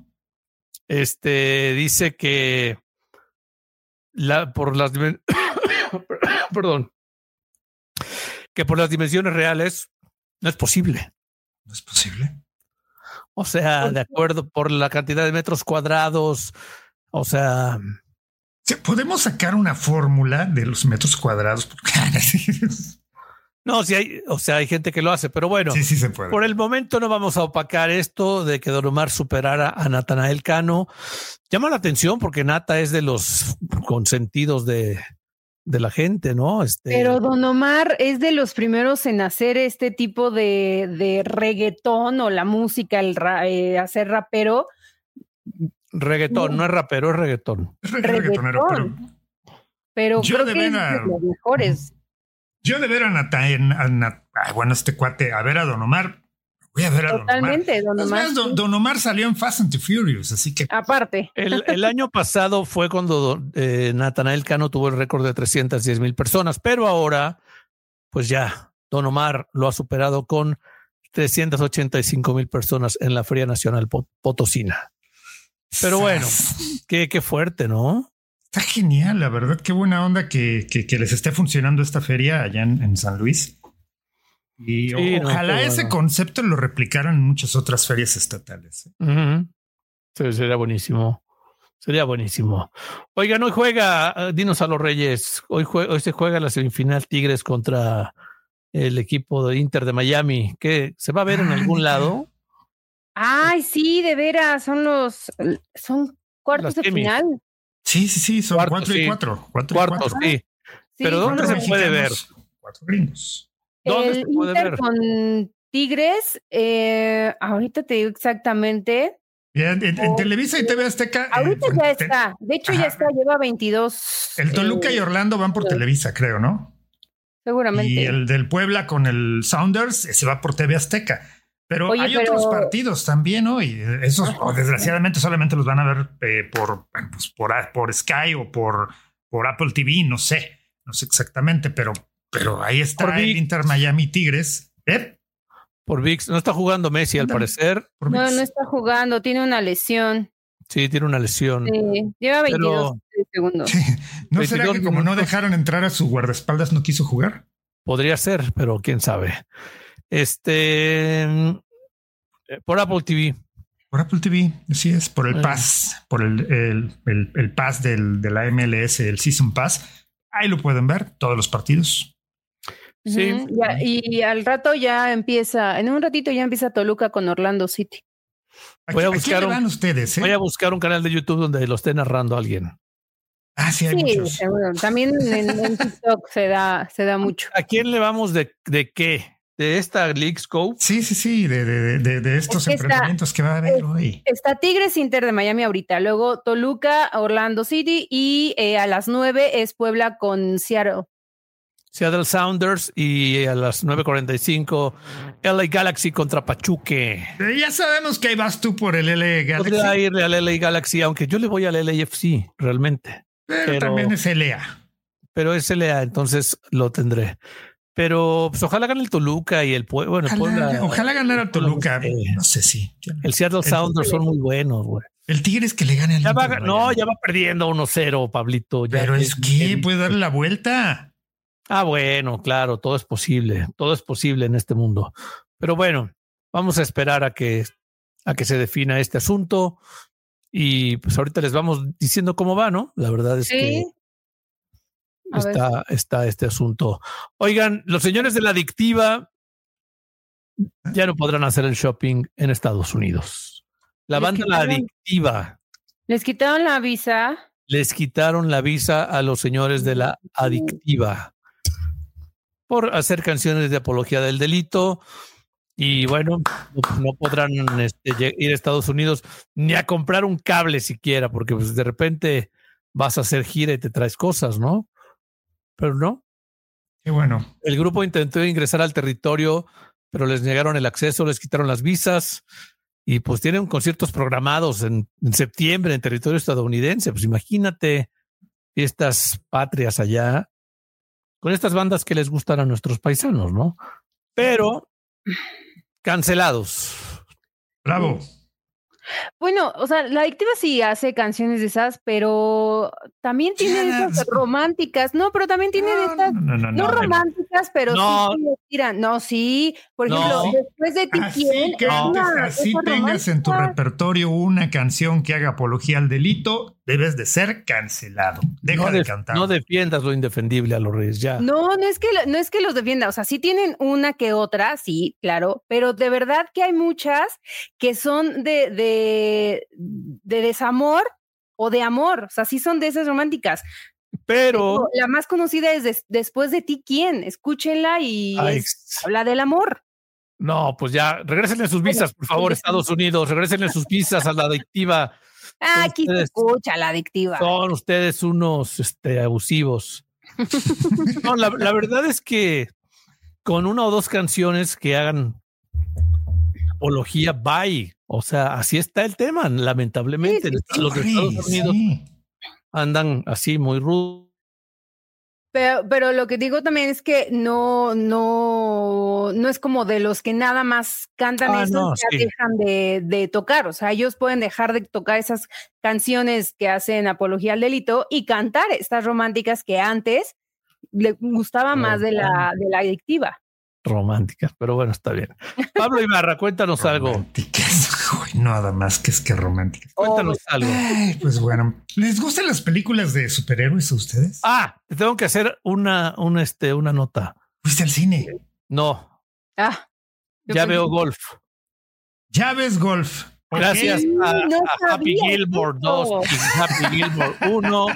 este, dice que la, por las dimen- perdón, que por las dimensiones reales no es posible. ¿No es posible? O sea, de acuerdo por la cantidad de metros cuadrados, o sea, Sí, podemos sacar una fórmula de los metros cuadrados. no, sí hay, o sea, hay gente que lo hace, pero bueno, Sí, sí se puede. por el momento no vamos a opacar esto de que Don Omar superara a Natanael Cano. Llama la atención porque Nata es de los consentidos de, de la gente, ¿no? Este, Pero Don Omar es de los primeros en hacer este tipo de, de reggaetón o la música, el ra- eh, hacer rapero. reggaetón, no es rapero, es reggaetón. Es re- reggaetonero, pero Pero Yo creo de que es veras- de los mejores. yo de ver a Nataen, a Nat- ay, bueno, este cuate, a ver a Don Omar, voy a ver a Totalmente, Don Don Omar. Omar. Es más, Don, sí. Don Omar salió en Fast and the Furious, así que Aparte, El, el año pasado fue cuando eh, Natanael Cano tuvo el récord de trescientas diez mil personas, pero ahora, pues ya, Don Omar lo ha superado con trescientas ochenta y cinco mil personas en la Feria Nacional Pot- Potosina. Pero bueno, qué, qué fuerte, ¿no? está genial, la verdad, qué buena onda que, que, que les esté funcionando esta feria allá en, en San Luis. Y o- Sí, no, ojalá qué ese bueno. concepto lo replicaran en muchas otras ferias estatales. Ujú. Sí, sería buenísimo. Sería buenísimo. Oigan, hoy juega, eh, dinos a los Reyes, hoy, jue- hoy se juega la semifinal Tigres contra el equipo de Inter de Miami, que se va a ver en algún lado. Ay, sí, de veras, son los, son cuartos Las de final. Sí, sí, sí, son Cuartos, cuatro y sí. cuatro. Cuatro y Cuartos, cuatro. sí. Sí, Pero ¿dónde Cuatro se puede ver? mexicanos, Cuatro gringos. ¿Dónde el se puede Inter ver? con Tigres, eh, ahorita te digo exactamente. En, en, en Oh, Televisa y T V Azteca. Ahorita eh, ya te- está, de hecho Ajá. ya está, lleva veintidós. El Toluca eh, y Orlando van por sí. Televisa, creo, ¿no? Seguramente. Y el del Puebla con el Sounders se va por T V Azteca. Pero Oye, hay pero- otros partidos también, ¿no? Y esos, o desgraciadamente, solamente los van a ver eh, por, pues, por, por Sky o por, por Apple T V, no sé. No sé exactamente, pero, pero ahí está Por el ViX. Inter Miami Tigres. ¿Eh? Por ViX. No está jugando Messi, al Ándale. parecer. Por No, ViX. no está jugando, tiene una lesión. Sí, tiene una lesión. Sí, lleva veintidós Pero segundos. Sí. ¿No será veintidós que como no minutos. dejaron entrar a su guardaespaldas no quiso jugar? podría ser, pero quién sabe. Este, eh, por Apple T V. Por Apple T V, así es, por el Eh. Pass, por el, el, el, el Pass del, de la M L S, el Season Pass. Ahí lo pueden ver, todos los partidos. Sí. Ujú, ya, y al rato ya empieza, en un ratito ya empieza Toluca con Orlando City. ¿A, Voy a qui- a quién buscar le un- van ustedes? Eh? Voy a buscar un canal de YouTube donde lo esté narrando alguien. Ah, sí, hay Sí, muchos. seguro. También en, en TikTok se da, se da mucho. ¿A quién le vamos de, de qué? ¿De esta League Scope? Sí, sí, sí, de, de, de, de estos Es que está- enfrentamientos que va a haber es- hoy. Está Tigres Inter de Miami ahorita, luego Toluca, Orlando City y eh, a las nueve es Puebla con Seattle. Seattle Sounders y a las nueve cuarenta y cinco L A Galaxy contra Pachuque. Eh, Ya sabemos que ahí vas tú por el L A Galaxy, Podría irle al L A Galaxy, aunque yo le voy al L A F C realmente. pero, pero- también es L A. Pero es L A, entonces lo tendré. Pero pues, ojalá gane el Toluca y el Puebla. Bueno, el Ojalá, Puebla. ojalá ganara Toluca. Eh, No sé si. El Seattle Sounders son muy buenos, güey. El Tigre es que le gane al Ya va, Inter de no, Miami. ya va perdiendo uno cero, Pablito. Ya Pero es que puede darle la vuelta. Ah, bueno, claro, todo es posible. Todo es posible en este mundo. Pero bueno, vamos a esperar a que, a que se defina este asunto. Y pues ahorita les vamos diciendo cómo va, ¿no? La verdad es que Sí. A ver. está, está este asunto. Oigan, los señores de la adictiva ya no podrán hacer el shopping en Estados Unidos. La Les banda La quitaron- Adictiva Les quitaron la visa. les quitaron la visa a los señores de la Adictiva por hacer canciones de apología del delito. Y bueno, no, no podrán este, lle- ir a Estados Unidos ni a comprar un cable siquiera, porque pues, de repente vas a hacer gira y te traes cosas, ¿no? Pero no. Qué bueno. El grupo intentó ingresar al territorio, pero les negaron el acceso, les quitaron las visas y pues tienen conciertos programados en, en septiembre en territorio estadounidense. Pues imagínate fiestas patrias allá con estas bandas que les gustan a nuestros paisanos, ¿no? Pero cancelados. Bravo. Bueno, o sea, la adictiva sí hace canciones de esas, pero también tiene de Ya, esas no. románticas, no, pero también tiene de estas, No, no, no, no no. románticas, pero No. sí le tiran. No, sí, por No. ejemplo, después de ti Así quién, que es antes, una- así esa tengas en tu romántica. repertorio una canción que haga apología al delito, debes de ser cancelado. Deja No, de def- cantar. no defiendas lo indefendible a los Reyes, ya. No, no es que no es que los defienda, o sea, sí tienen una que otra, sí, claro, pero de verdad que hay muchas que son de, de, de desamor o de amor, o sea, sí son de esas románticas. Pero La más conocida es Des- Después de ti, ¿quién? Escúchenla y Ay, es- habla del amor. no, pues ya, regrésenle sus visas, por favor, Estados Unidos, regrésenle sus visas a la Adictiva. Ah, aquí se ustedes- escucha la adictiva. Son ustedes unos este, abusivos. No, la, la verdad es que con una o dos canciones que hagan apología, bye. O sea, así está el tema, lamentablemente. Sí, sí, Los de Sí, Estados Unidos sí. andan así muy rudos. Pero, pero lo que digo también es que no, no, no es como de los que nada más cantan Ah, eso no, y ya sí. dejan de, de tocar. O sea, ellos pueden dejar de tocar esas canciones que hacen apología al delito y cantar estas románticas que antes le gustaba más de la, de la adictiva. Románticas, pero bueno, está bien. Pablo Ibarra, cuéntanos algo. Románticas. Uy, nada más que es que románticas. Cuéntanos algo. Ay, pues bueno, ¿les gustan las películas de superhéroes a ustedes? Ah, te tengo que hacer una, una, este, una nota. ¿Fuiste al cine? No. Ah. Ya veo golf. Ya ves golf. Gracias okay. a, no a Happy Gilmore dos y Happy Gilmore uno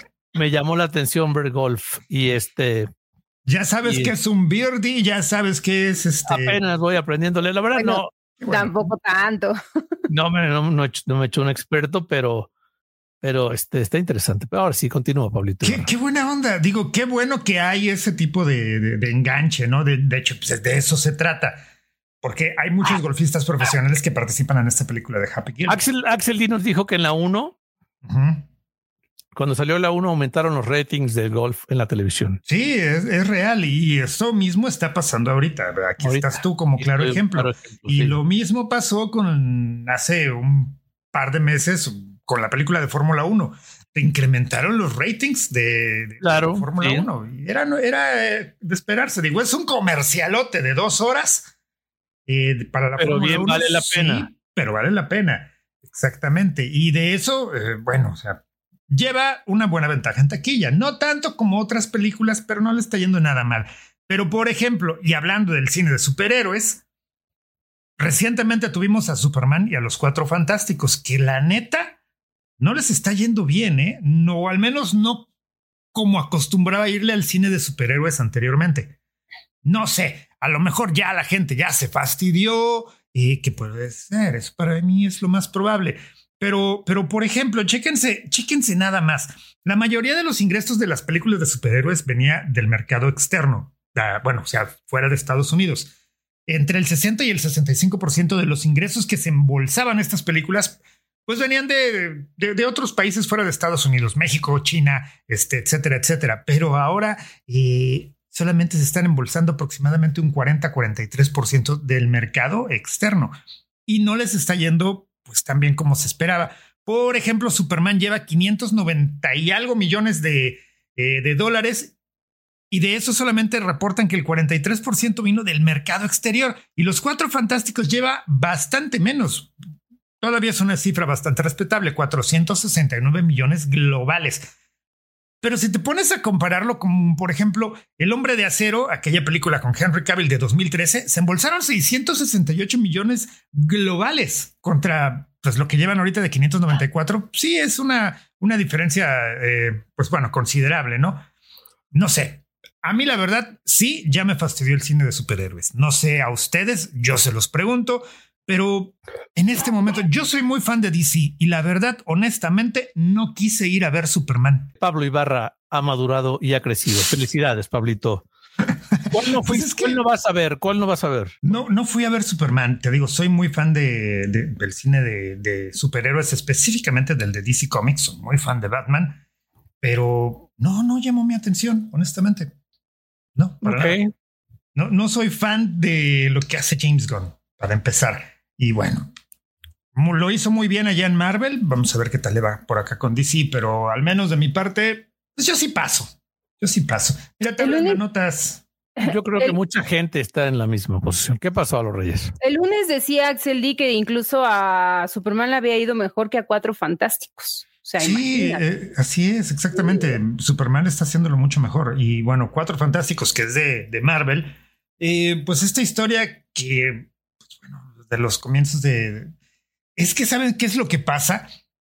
me llamó la atención ver golf y este ya sabes y, que es un birdie, ya sabes que es este apenas voy aprendiéndole, la verdad bueno, no bueno. Tampoco tanto. No me no, no, no me he hecho un experto, pero pero este está interesante. Pero ahora sí continúa, Pablito. Qué, qué buena onda. Digo, qué bueno que hay ese tipo de, de, de enganche, ¿no? De, de hecho, pues de eso se trata. Porque hay muchos golfistas profesionales que participan en esta película de Happy Gilmore. Axel, Axel D nos dijo que en la uno, uh-huh. cuando salió la uno, aumentaron los ratings del golf en la televisión. Sí, es, es real. Y eso mismo está pasando ahorita. Aquí ahorita. Estás tú como claro sí, ejemplo. Claro ejemplo. Y sí. Lo mismo pasó con hace un par de meses con la película de Fórmula uno. Te incrementaron los ratings de, de, claro, de Fórmula sí. uno. Y era, era de esperarse. Digo, es un comercialote de dos horas. Eh, para la pero bien uno, vale la pena. Sí, pero vale la pena. Exactamente. Y de eso, eh, bueno, o sea, lleva una buena ventaja en taquilla. No tanto como otras películas, pero no le está yendo nada mal. Pero, por ejemplo, y hablando del cine de superhéroes, recientemente tuvimos a Superman y a los Cuatro Fantásticos, que la neta no les está yendo bien, ¿eh? No, al menos no como acostumbraba a irle al cine de superhéroes anteriormente. No sé. A lo mejor ya la gente ya se fastidió y que puede ser, eso para mí es lo más probable. Pero, pero por ejemplo, chéquense, chéquense nada más. La mayoría de los ingresos de las películas de superhéroes venía del mercado externo. Uh, bueno, o sea, fuera de Estados Unidos. Entre el sesenta y el sesenta y cinco por ciento de los ingresos que se embolsaban estas películas, pues venían de, de, de otros países fuera de Estados Unidos, México, China, este, etcétera, etcétera. Pero ahora... Eh, solamente se están embolsando aproximadamente un cuarenta a cuarenta y tres por ciento del mercado externo y no les está yendo pues tan bien como se esperaba. Por ejemplo, Superman lleva quinientos noventa y algo millones de, eh, de dólares y de eso solamente reportan que el cuarenta y tres por ciento vino del mercado exterior y los Cuatro Fantásticos lleva bastante menos. Todavía es una cifra bastante respetable, cuatrocientos sesenta y nueve millones globales. Pero si te pones a compararlo con, por ejemplo, El Hombre de Acero, aquella película con Henry Cavill de dos mil trece, se embolsaron seiscientos sesenta y ocho millones globales contra pues, lo que llevan ahorita de quinientos noventa y cuatro. Sí, es una, una diferencia, eh, pues bueno, considerable, ¿no? No sé. A mí, la verdad, sí, ya me fastidió el cine de superhéroes. No sé a ustedes, yo se los pregunto. Pero en este momento yo soy muy fan de D C y la verdad, honestamente, no quise ir a ver Superman. Pablo Ibarra ha madurado y ha crecido. Felicidades, Pablito. ¿Cuál no, fuiste, pues es que, ¿Cuál no vas a ver? ¿Cuál no vas a ver? No, no fui a ver Superman. Te digo, soy muy fan de, de, del cine de, de superhéroes, específicamente del de D C Comics. Soy muy fan de Batman, pero no, no llamó mi atención, honestamente. No, para okay. nada. No, no soy fan de lo que hace James Gunn, para empezar. Y bueno, lo hizo muy bien allá en Marvel. Vamos a ver qué tal le va por acá con D C, pero al menos de mi parte, pues yo sí paso. Yo sí paso. Mira, te las notas. Yo creo el, que mucha gente está en la misma posición. ¿Qué pasó a los Reyes? El lunes decía Axel D que incluso a Superman le había ido mejor que a Cuatro Fantásticos. O sea, sí, eh, así es, exactamente. Sí. Superman está haciéndolo mucho mejor. Y bueno, Cuatro Fantásticos, que es de, de Marvel, eh, pues esta historia que... de los comienzos de... Es que ¿saben qué es lo que pasa?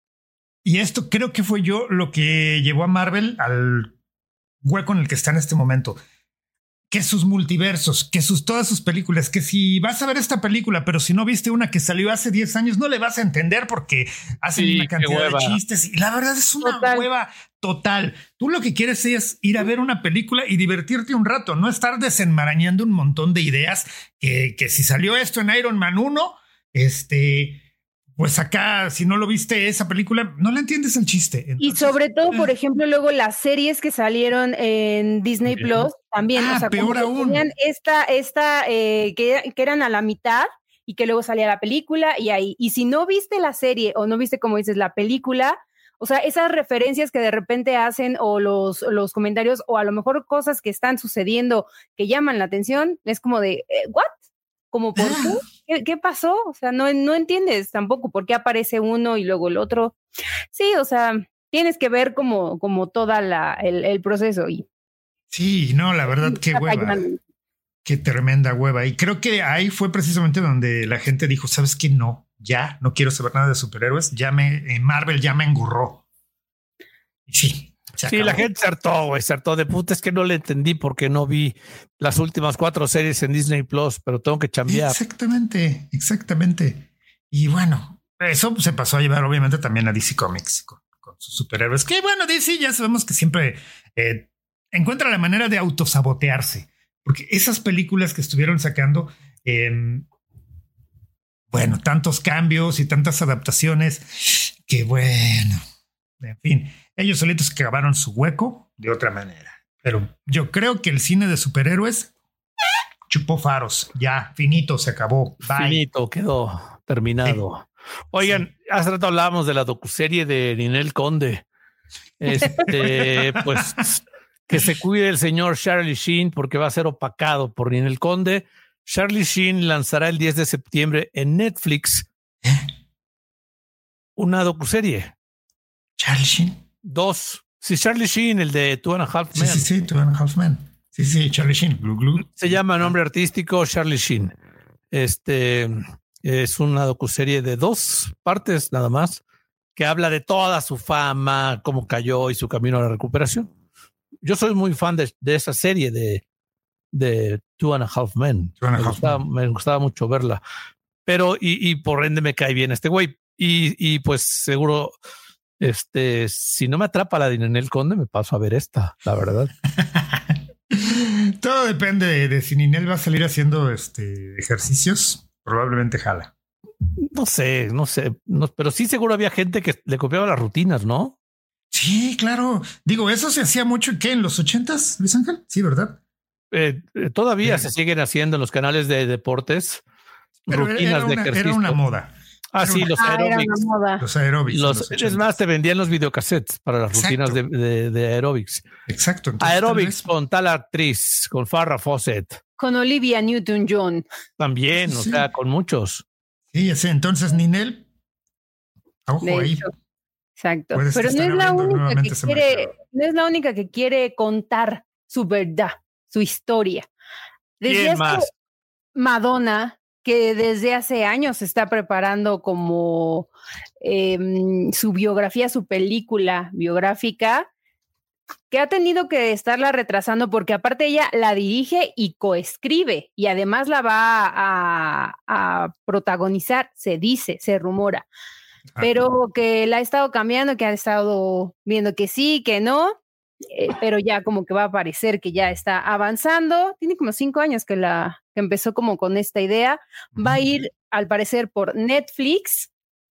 Y esto creo que fue yo lo que llevó a Marvel al hueco en el que está en este momento. Que sus multiversos, que sus todas sus películas, que si vas a ver esta película, pero si no viste una que salió hace diez años, no le vas a entender porque hacen sí, una cantidad de chistes y la verdad es una total. hueva total. Tú lo que quieres es ir a ver una película y divertirte un rato, no estar desenmarañando un montón de ideas que, que si salió esto en Iron Man uno, este... pues acá, si no lo viste esa película, no le entiendes el chiste. Entonces, y sobre todo, por ejemplo, luego las series que salieron en Disney bien. Plus también. Ah, o sea, peor aún. Tenían esta, esta eh, que, que eran a la mitad y que luego salía la película y ahí. Y si no viste la serie o no viste, como dices, la película, o sea, esas referencias que de repente hacen o los, los comentarios o a lo mejor cosas que están sucediendo que llaman la atención, es como de, eh, ¿what? Como por qué? ¿Qué, ¿Qué pasó? O sea, no, no entiendes tampoco por qué aparece uno y luego el otro. Sí, o sea, tienes que ver como, como toda la, el, el proceso. Y sí, no, la verdad, qué hueva. Qué tremenda hueva. Y creo que ahí fue precisamente donde la gente dijo, ¿sabes qué? No, ya no quiero saber nada de superhéroes. Ya me, en Marvel ya me engurró. Y sí. Sí, la gente se hartó, güey, se hartó de puta. Es que no le entendí porque no vi las últimas cuatro series en Disney Plus, pero tengo que chambear. Exactamente, exactamente. Y bueno, eso se pasó a llevar obviamente también a D C Comics con, con sus superhéroes. Que bueno, D C ya sabemos que siempre eh, encuentra la manera de autosabotearse. Porque esas películas que estuvieron sacando, eh, bueno, tantos cambios y tantas adaptaciones, que bueno, en fin, ellos solitos cavaron su hueco de otra manera. Pero yo creo que el cine de superhéroes chupó faros, ya, finito, se acabó. Bye. Finito, quedó terminado. Sí. Oigan, sí. Hace rato hablábamos de la docuserie de Ninel Conde. Este, pues... Que se cuide el señor Charlie Sheen porque va a ser opacado por Ninel Conde. Charlie Sheen lanzará el diez de septiembre en Netflix una docuserie. ¿Charlie Sheen? Dos. Sí, Charlie Sheen, el de Two and a Half Men. Sí, sí, sí, Two and a Half Men. Sí, sí, Charlie Sheen. Glu, glu. Se llama nombre artístico Charlie Sheen. Este es una docuserie de dos partes nada más que habla de toda su fama, cómo cayó y su camino a la recuperación. Yo soy muy fan de, de esa serie de, de Two and a Half Men. Two and a me, half gustaba, men. me gustaba mucho verla. Pero, y, y por ende me cae bien este güey. Y, y pues seguro, este, si no me atrapa la de Ninel Conde, me paso a ver esta, la verdad. Todo depende de, de si Ninel va a salir haciendo este ejercicios. Probablemente jala. No sé, no sé. No, pero sí seguro había gente que le copiaba las rutinas, ¿no? Sí, claro. Digo, eso se hacía mucho ¿qué? ¿En los ochentas, Luis Ángel? Sí, ¿verdad? Eh, eh, todavía sí. se siguen haciendo en los canales de deportes. Pero rutinas era una, de ejercicio. Era una moda. Ah, era sí, una, los ah, aeróbics. Los aeróbics. Los, los es más, te vendían los videocassettes para las Exacto. rutinas de, de, de aeróbics. Exacto. Entonces, aeróbics con tal actriz, con Farrah Fawcett. Con Olivia Newton-John. También, sí, o sea, con muchos. Sí, ese. Entonces, Ninel, ojo de ahí. Hecho. Exacto. Puedes Pero no es la única que quiere, mercado. no es la única que quiere contar su verdad, su historia. Desde ¿Quién más? Madonna, que desde hace años se está preparando como eh, su biografía, su película biográfica, que ha tenido que estarla retrasando porque aparte ella la dirige y coescribe y además la va a, a protagonizar, se dice, se rumora. Pero que la ha estado cambiando, que ha estado viendo que sí, que no, eh, pero ya como que va a parecer que ya está avanzando. Tiene como cinco años que, la, que empezó como con esta idea. Va a ir, al parecer, por Netflix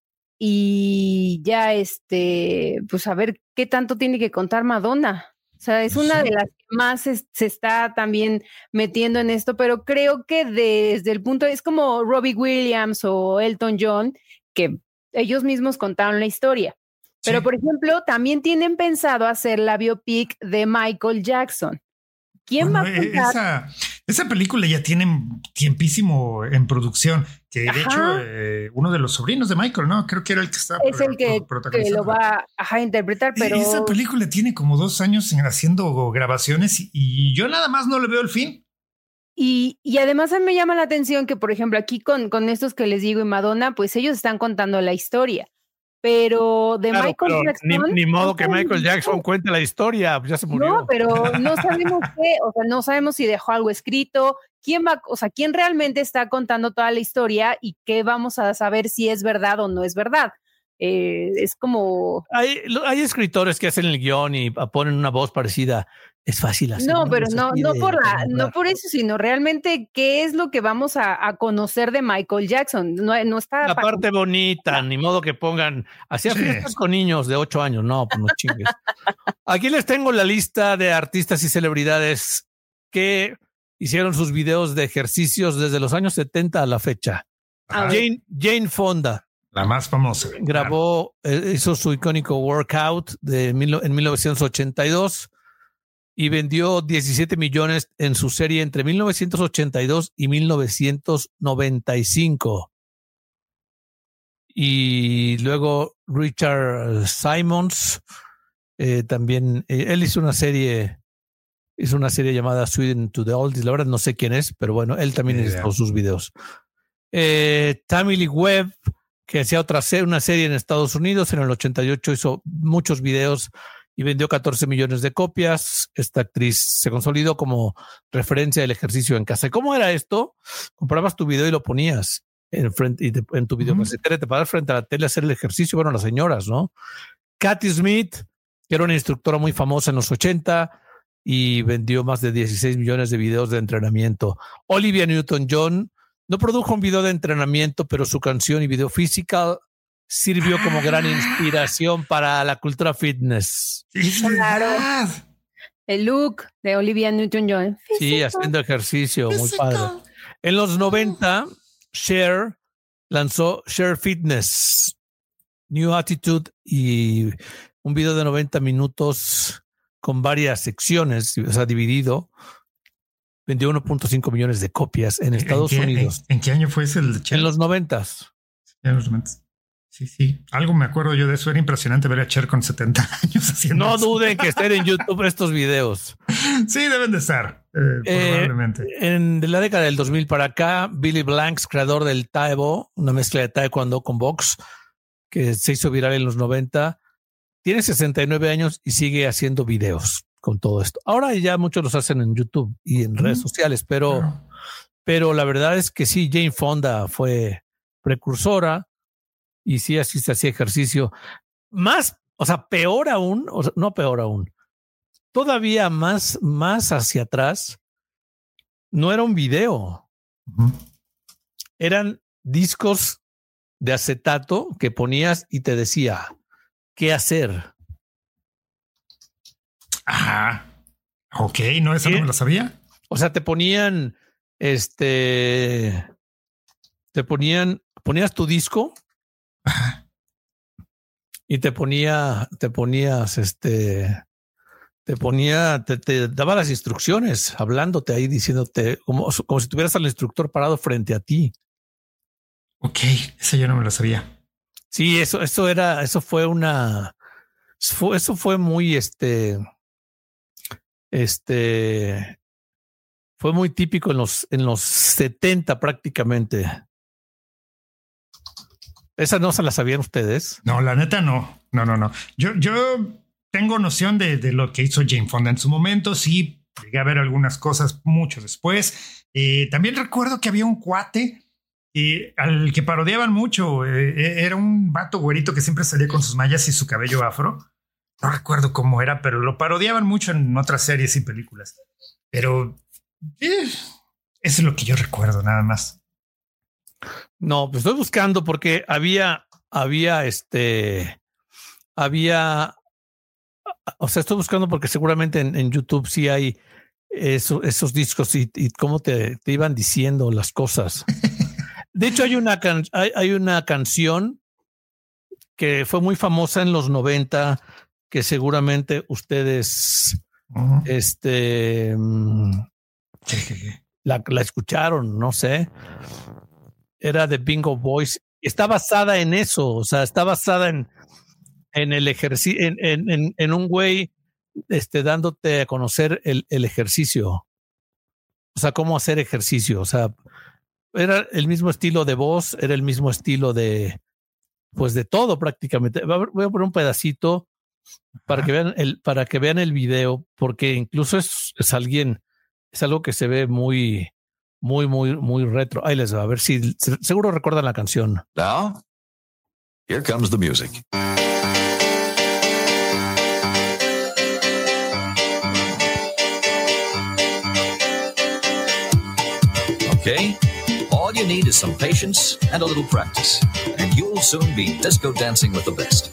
y ya, este, pues a ver qué tanto tiene que contar Madonna. O sea, es una de las que más es, se está también metiendo en esto, pero creo que desde el punto, es como Robbie Williams o Elton John, que ellos mismos contaron la historia. Pero, sí. Por ejemplo, también tienen pensado hacer la biopic de Michael Jackson. ¿Quién bueno, va a contar? Esa, esa película ya tiene tiempísimo en producción, que de ajá. hecho eh, uno de los sobrinos de Michael, ¿no? Creo que era el que estaba Es el que, que lo va a interpretar, pero... Esa película tiene como dos años haciendo grabaciones y, y yo nada más no le veo el fin. Y, y además a mí me llama la atención que, por ejemplo, aquí con, con estos que les digo y Madonna, pues ellos están contando la historia. Pero de claro, Michael pero Jackson... Ni, ni modo no que Michael Jackson cuente la historia, ya se murió. No, pero no sabemos qué, o sea, no sabemos si dejó algo escrito, quién va, o sea, quién realmente está contando toda la historia y qué vamos a saber si es verdad o no es verdad. Eh, es como... Hay, hay escritores que hacen el guión y ponen una voz parecida. Es fácil hacer. No, pero no, no por la, no por eso, sino realmente qué es lo que vamos a, a conocer de Michael Jackson. No, no está la parte para... bonita, ni modo que pongan hacía sí. fiestas con niños de ocho años. No, pues no chingues. Aquí les tengo la lista de artistas y celebridades que hicieron sus videos de ejercicios desde los años setenta a la fecha. Jane, Jane Fonda. La más famosa. Grabó, claro. eh, hizo su icónico workout de mil, en mil novecientos ochenta y dos. Y vendió diecisiete millones en su serie entre mil novecientos ochenta y dos y mil novecientos noventa y cinco. Y luego Richard Simmons, eh, también, eh, él hizo una serie hizo una serie llamada Sweden to the Oldies. La verdad no sé quién es, pero bueno, él también yeah. hizo sus videos. Eh, Tammy Lee Webb, que hacía otra serie, una serie en Estados Unidos, en el ochenta y ocho hizo muchos videos y vendió catorce millones de copias. Esta actriz se consolidó como referencia del ejercicio en casa. ¿Y cómo era esto? Comprabas tu video y lo ponías en, frente, y te, en tu videocasetera, uh-huh. te parabas frente a la tele a hacer el ejercicio. Bueno, las señoras, ¿no? Katy Smith, que era una instructora muy famosa en los ochenta y vendió más de dieciséis millones de videos de entrenamiento. Olivia Newton-John no produjo un video de entrenamiento, pero su canción y video Physical sirvió como gran inspiración para la cultura fitness. Claro. El look de Olivia Newton-John. Sí, haciendo ejercicio, Physical. Muy padre. En los noventa, Cher lanzó Cher Fitness, New Attitude, y un video de noventa minutos con varias secciones, o sea, dividido. Vendió uno punto cinco millones de copias en Estados ¿En qué, Unidos. En, ¿En qué año fue ese el de Cher? En los noventas. En los noventas. Sí, sí. Algo me acuerdo yo de eso. Era impresionante ver a Cher con setenta años haciendo No eso. duden que estén en YouTube estos videos. Sí, deben de estar. Eh, eh, probablemente. En de la década del dos mil para acá, Billy Blanks, creador del Taebo, una mezcla de taekwondo con box, que se hizo viral en los noventa, tiene sesenta y nueve años y sigue haciendo videos con todo esto. Ahora ya muchos los hacen en YouTube y en redes sociales, pero, claro. pero la verdad es que sí, Jane Fonda fue precursora y sí, así se hacía ejercicio. Más, o sea, peor aún, o sea, no peor aún, todavía más, más hacia atrás, no era un video. Uh-huh. Eran discos de acetato que ponías y te decía qué hacer. Ajá. Ok, no, eso ¿sí? No me lo sabía. O sea, te ponían, este, te ponían, ponías tu disco. Ajá. Y te ponía, te ponías, este, te ponía, te, te daba las instrucciones, hablándote ahí, diciéndote, como, como si tuvieras al instructor parado frente a ti. Ok, eso yo no me lo sabía. Sí, eso, eso era, eso fue una, fue, eso fue muy, este, este, fue muy típico en los, en los setenta prácticamente. ¿Esa no se la sabían ustedes? No, la neta no. No, no, no. Yo, yo tengo noción de, de lo que hizo Jane Fonda en su momento. Sí, llegué a ver algunas cosas mucho después. Eh, también recuerdo que había un cuate eh, al que parodiaban mucho. Eh, era un vato güerito que siempre salía con sus mallas y su cabello afro. No recuerdo cómo era, pero lo parodiaban mucho en otras series y películas. Pero eh, eso es lo que yo recuerdo, nada más. No, pues estoy buscando porque había, había este, había, o sea, estoy buscando porque seguramente en, en YouTube sí hay eso, esos discos y, y cómo te, te iban diciendo las cosas. De hecho, hay una, can, hay, hay una canción que fue muy famosa en los noventa que seguramente ustedes, uh-huh. este, la, la escucharon, no sé. Era de Bingo Boys. Está basada en eso, o sea, está basada en, en el ejercicio, en, en, en, en un güey este, dándote a conocer el, el ejercicio. O sea, cómo hacer ejercicio. O sea, era el mismo estilo de voz, era el mismo estilo de, pues de todo prácticamente. Voy a poner un pedacito para que vean el, para que vean el video, porque incluso es, es alguien, es algo que se ve muy. Muy, muy, muy retro. Ahí les va a ver si seguro recuerdan la canción. Now, here comes the music. Okay, all you need is some patience and a little practice, and you'll soon be disco dancing with the best.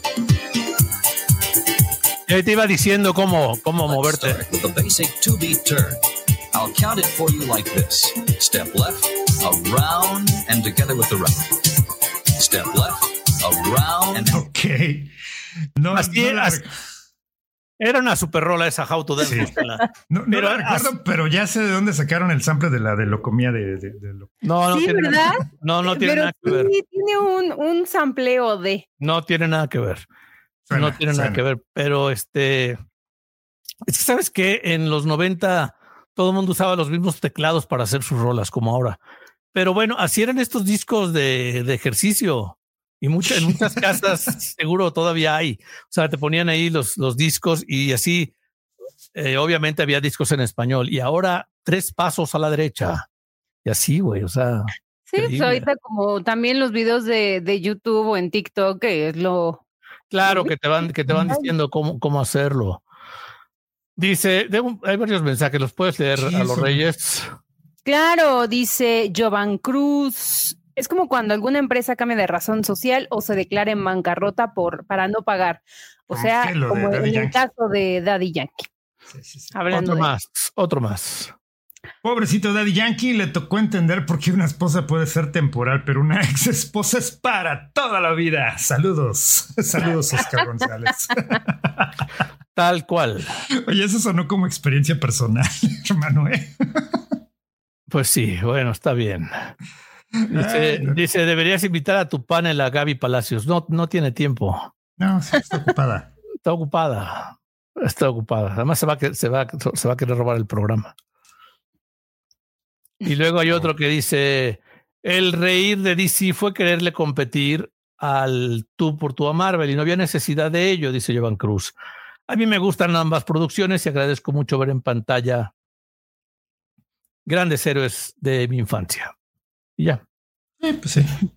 Y ahí te iba diciendo cómo, cómo Let's moverte. Start with the basic two-beat turn. I'll count it for you like this. Step left, around, and together with the right. Step left, around, and... Ok. No, así, no la... así, era una super rola esa How to Dance. Sí. No, no pero, la recuerdo, as... pero ya sé de dónde sacaron el sample de la de Locomía de, de, de lo... No, no sí, tiene ¿verdad? nada, no, no tiene pero nada que ver. Sí, tiene un, un sampleo de... No tiene nada que ver. Suena, no tiene suena. nada que ver, pero este... Es que sabes que en los noventa todo el mundo usaba los mismos teclados para hacer sus rolas como ahora. Pero bueno, así eran estos discos de, de ejercicio y mucha, en muchas casas seguro todavía hay. O sea, te ponían ahí los, los discos y así, eh, obviamente había discos en español y ahora tres pasos a la derecha y así, güey, o sea. Sí, pues ahorita como también los videos de, de YouTube o en TikTok, que es lo... Claro, que te van, que te van diciendo cómo, cómo hacerlo. Dice, de un, hay varios mensajes, ¿los puedes leer sí, a los Reyes? Claro, dice Jovan Cruz. Es como cuando alguna empresa cambia de razón social o se declara en bancarrota por, para no pagar. O sea, como en el caso de Daddy Yankee. Sí, sí, sí. Hablando otro de... más, otro más. Pobrecito Daddy Yankee, le tocó entender por qué una esposa puede ser temporal, pero una ex esposa es para toda la vida. Saludos. Saludos, Oscar González. Tal cual. Oye, eso sonó como experiencia personal, hermano, ¿eh? Pues sí, bueno, está bien. Dice, no. dice, deberías invitar a tu panel a Gaby Palacios. No, no tiene tiempo. No, sí, está ocupada. Está ocupada. Está ocupada. Además se va, a, se, va, se va a querer robar el programa. Y luego hay otro que dice, el reír de D C fue quererle competir al tú por tú a Marvel y no había necesidad de ello, dice Jovan Cruz. A mí me gustan ambas producciones y agradezco mucho ver en pantalla grandes héroes de mi infancia. Y ya. Eh, pues sí. sí.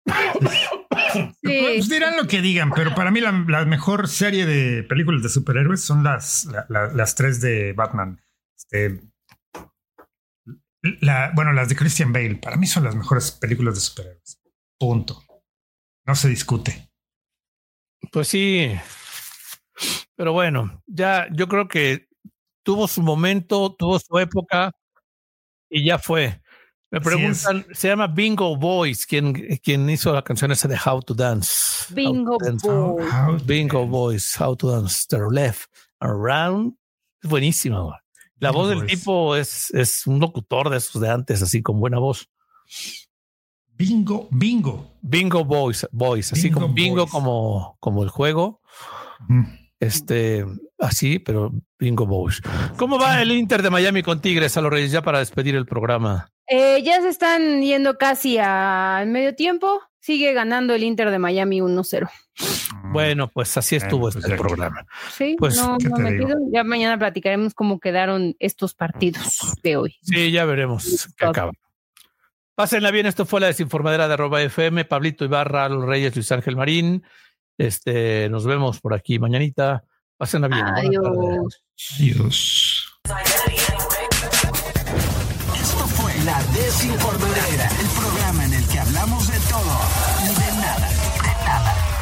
Pues dirán lo que digan, pero para mí la, la mejor serie de películas de superhéroes son las, la, la, las tres de Batman. Este... La, bueno, las de Christian Bale, para mí son las mejores películas de superhéroes. Punto. No se discute. Pues sí. Pero bueno, ya yo creo que tuvo su momento, tuvo su época y ya fue. Me preguntan, se llama Bingo Boys, quien, quien hizo la canción esa de How to Dance. Bingo Boys. Bingo Boys, How to Dance. To the left, around. Es buenísima, güey. La voz del tipo es, es un locutor de esos de antes, así con buena voz. Bingo, bingo. Bingo Boys, boys así bingo como bingo boys. Como, como el juego. Mm. Este, así, pero Bingo Boys. ¿Cómo va el Inter de Miami con Tigres, a los Reyes, ya para despedir el programa? Eh, ya se están yendo casi al medio tiempo. Sigue ganando el Inter de Miami uno cero. Bueno, pues así estuvo eh, pues este programa. Sí, pues, no, no me pido. Ya mañana platicaremos cómo quedaron estos partidos de hoy. Sí, ya veremos qué acaba. Pásenla bien, esto fue la desinformadera de arroba F M, Pablito Ibarra, Los Reyes, Luis Ángel Marín. Este, nos vemos por aquí mañanita. Pásenla bien. Adiós. Adiós. Esto fue La Desinformadera, el programa en el que hablamos de todo y de nada, de nada.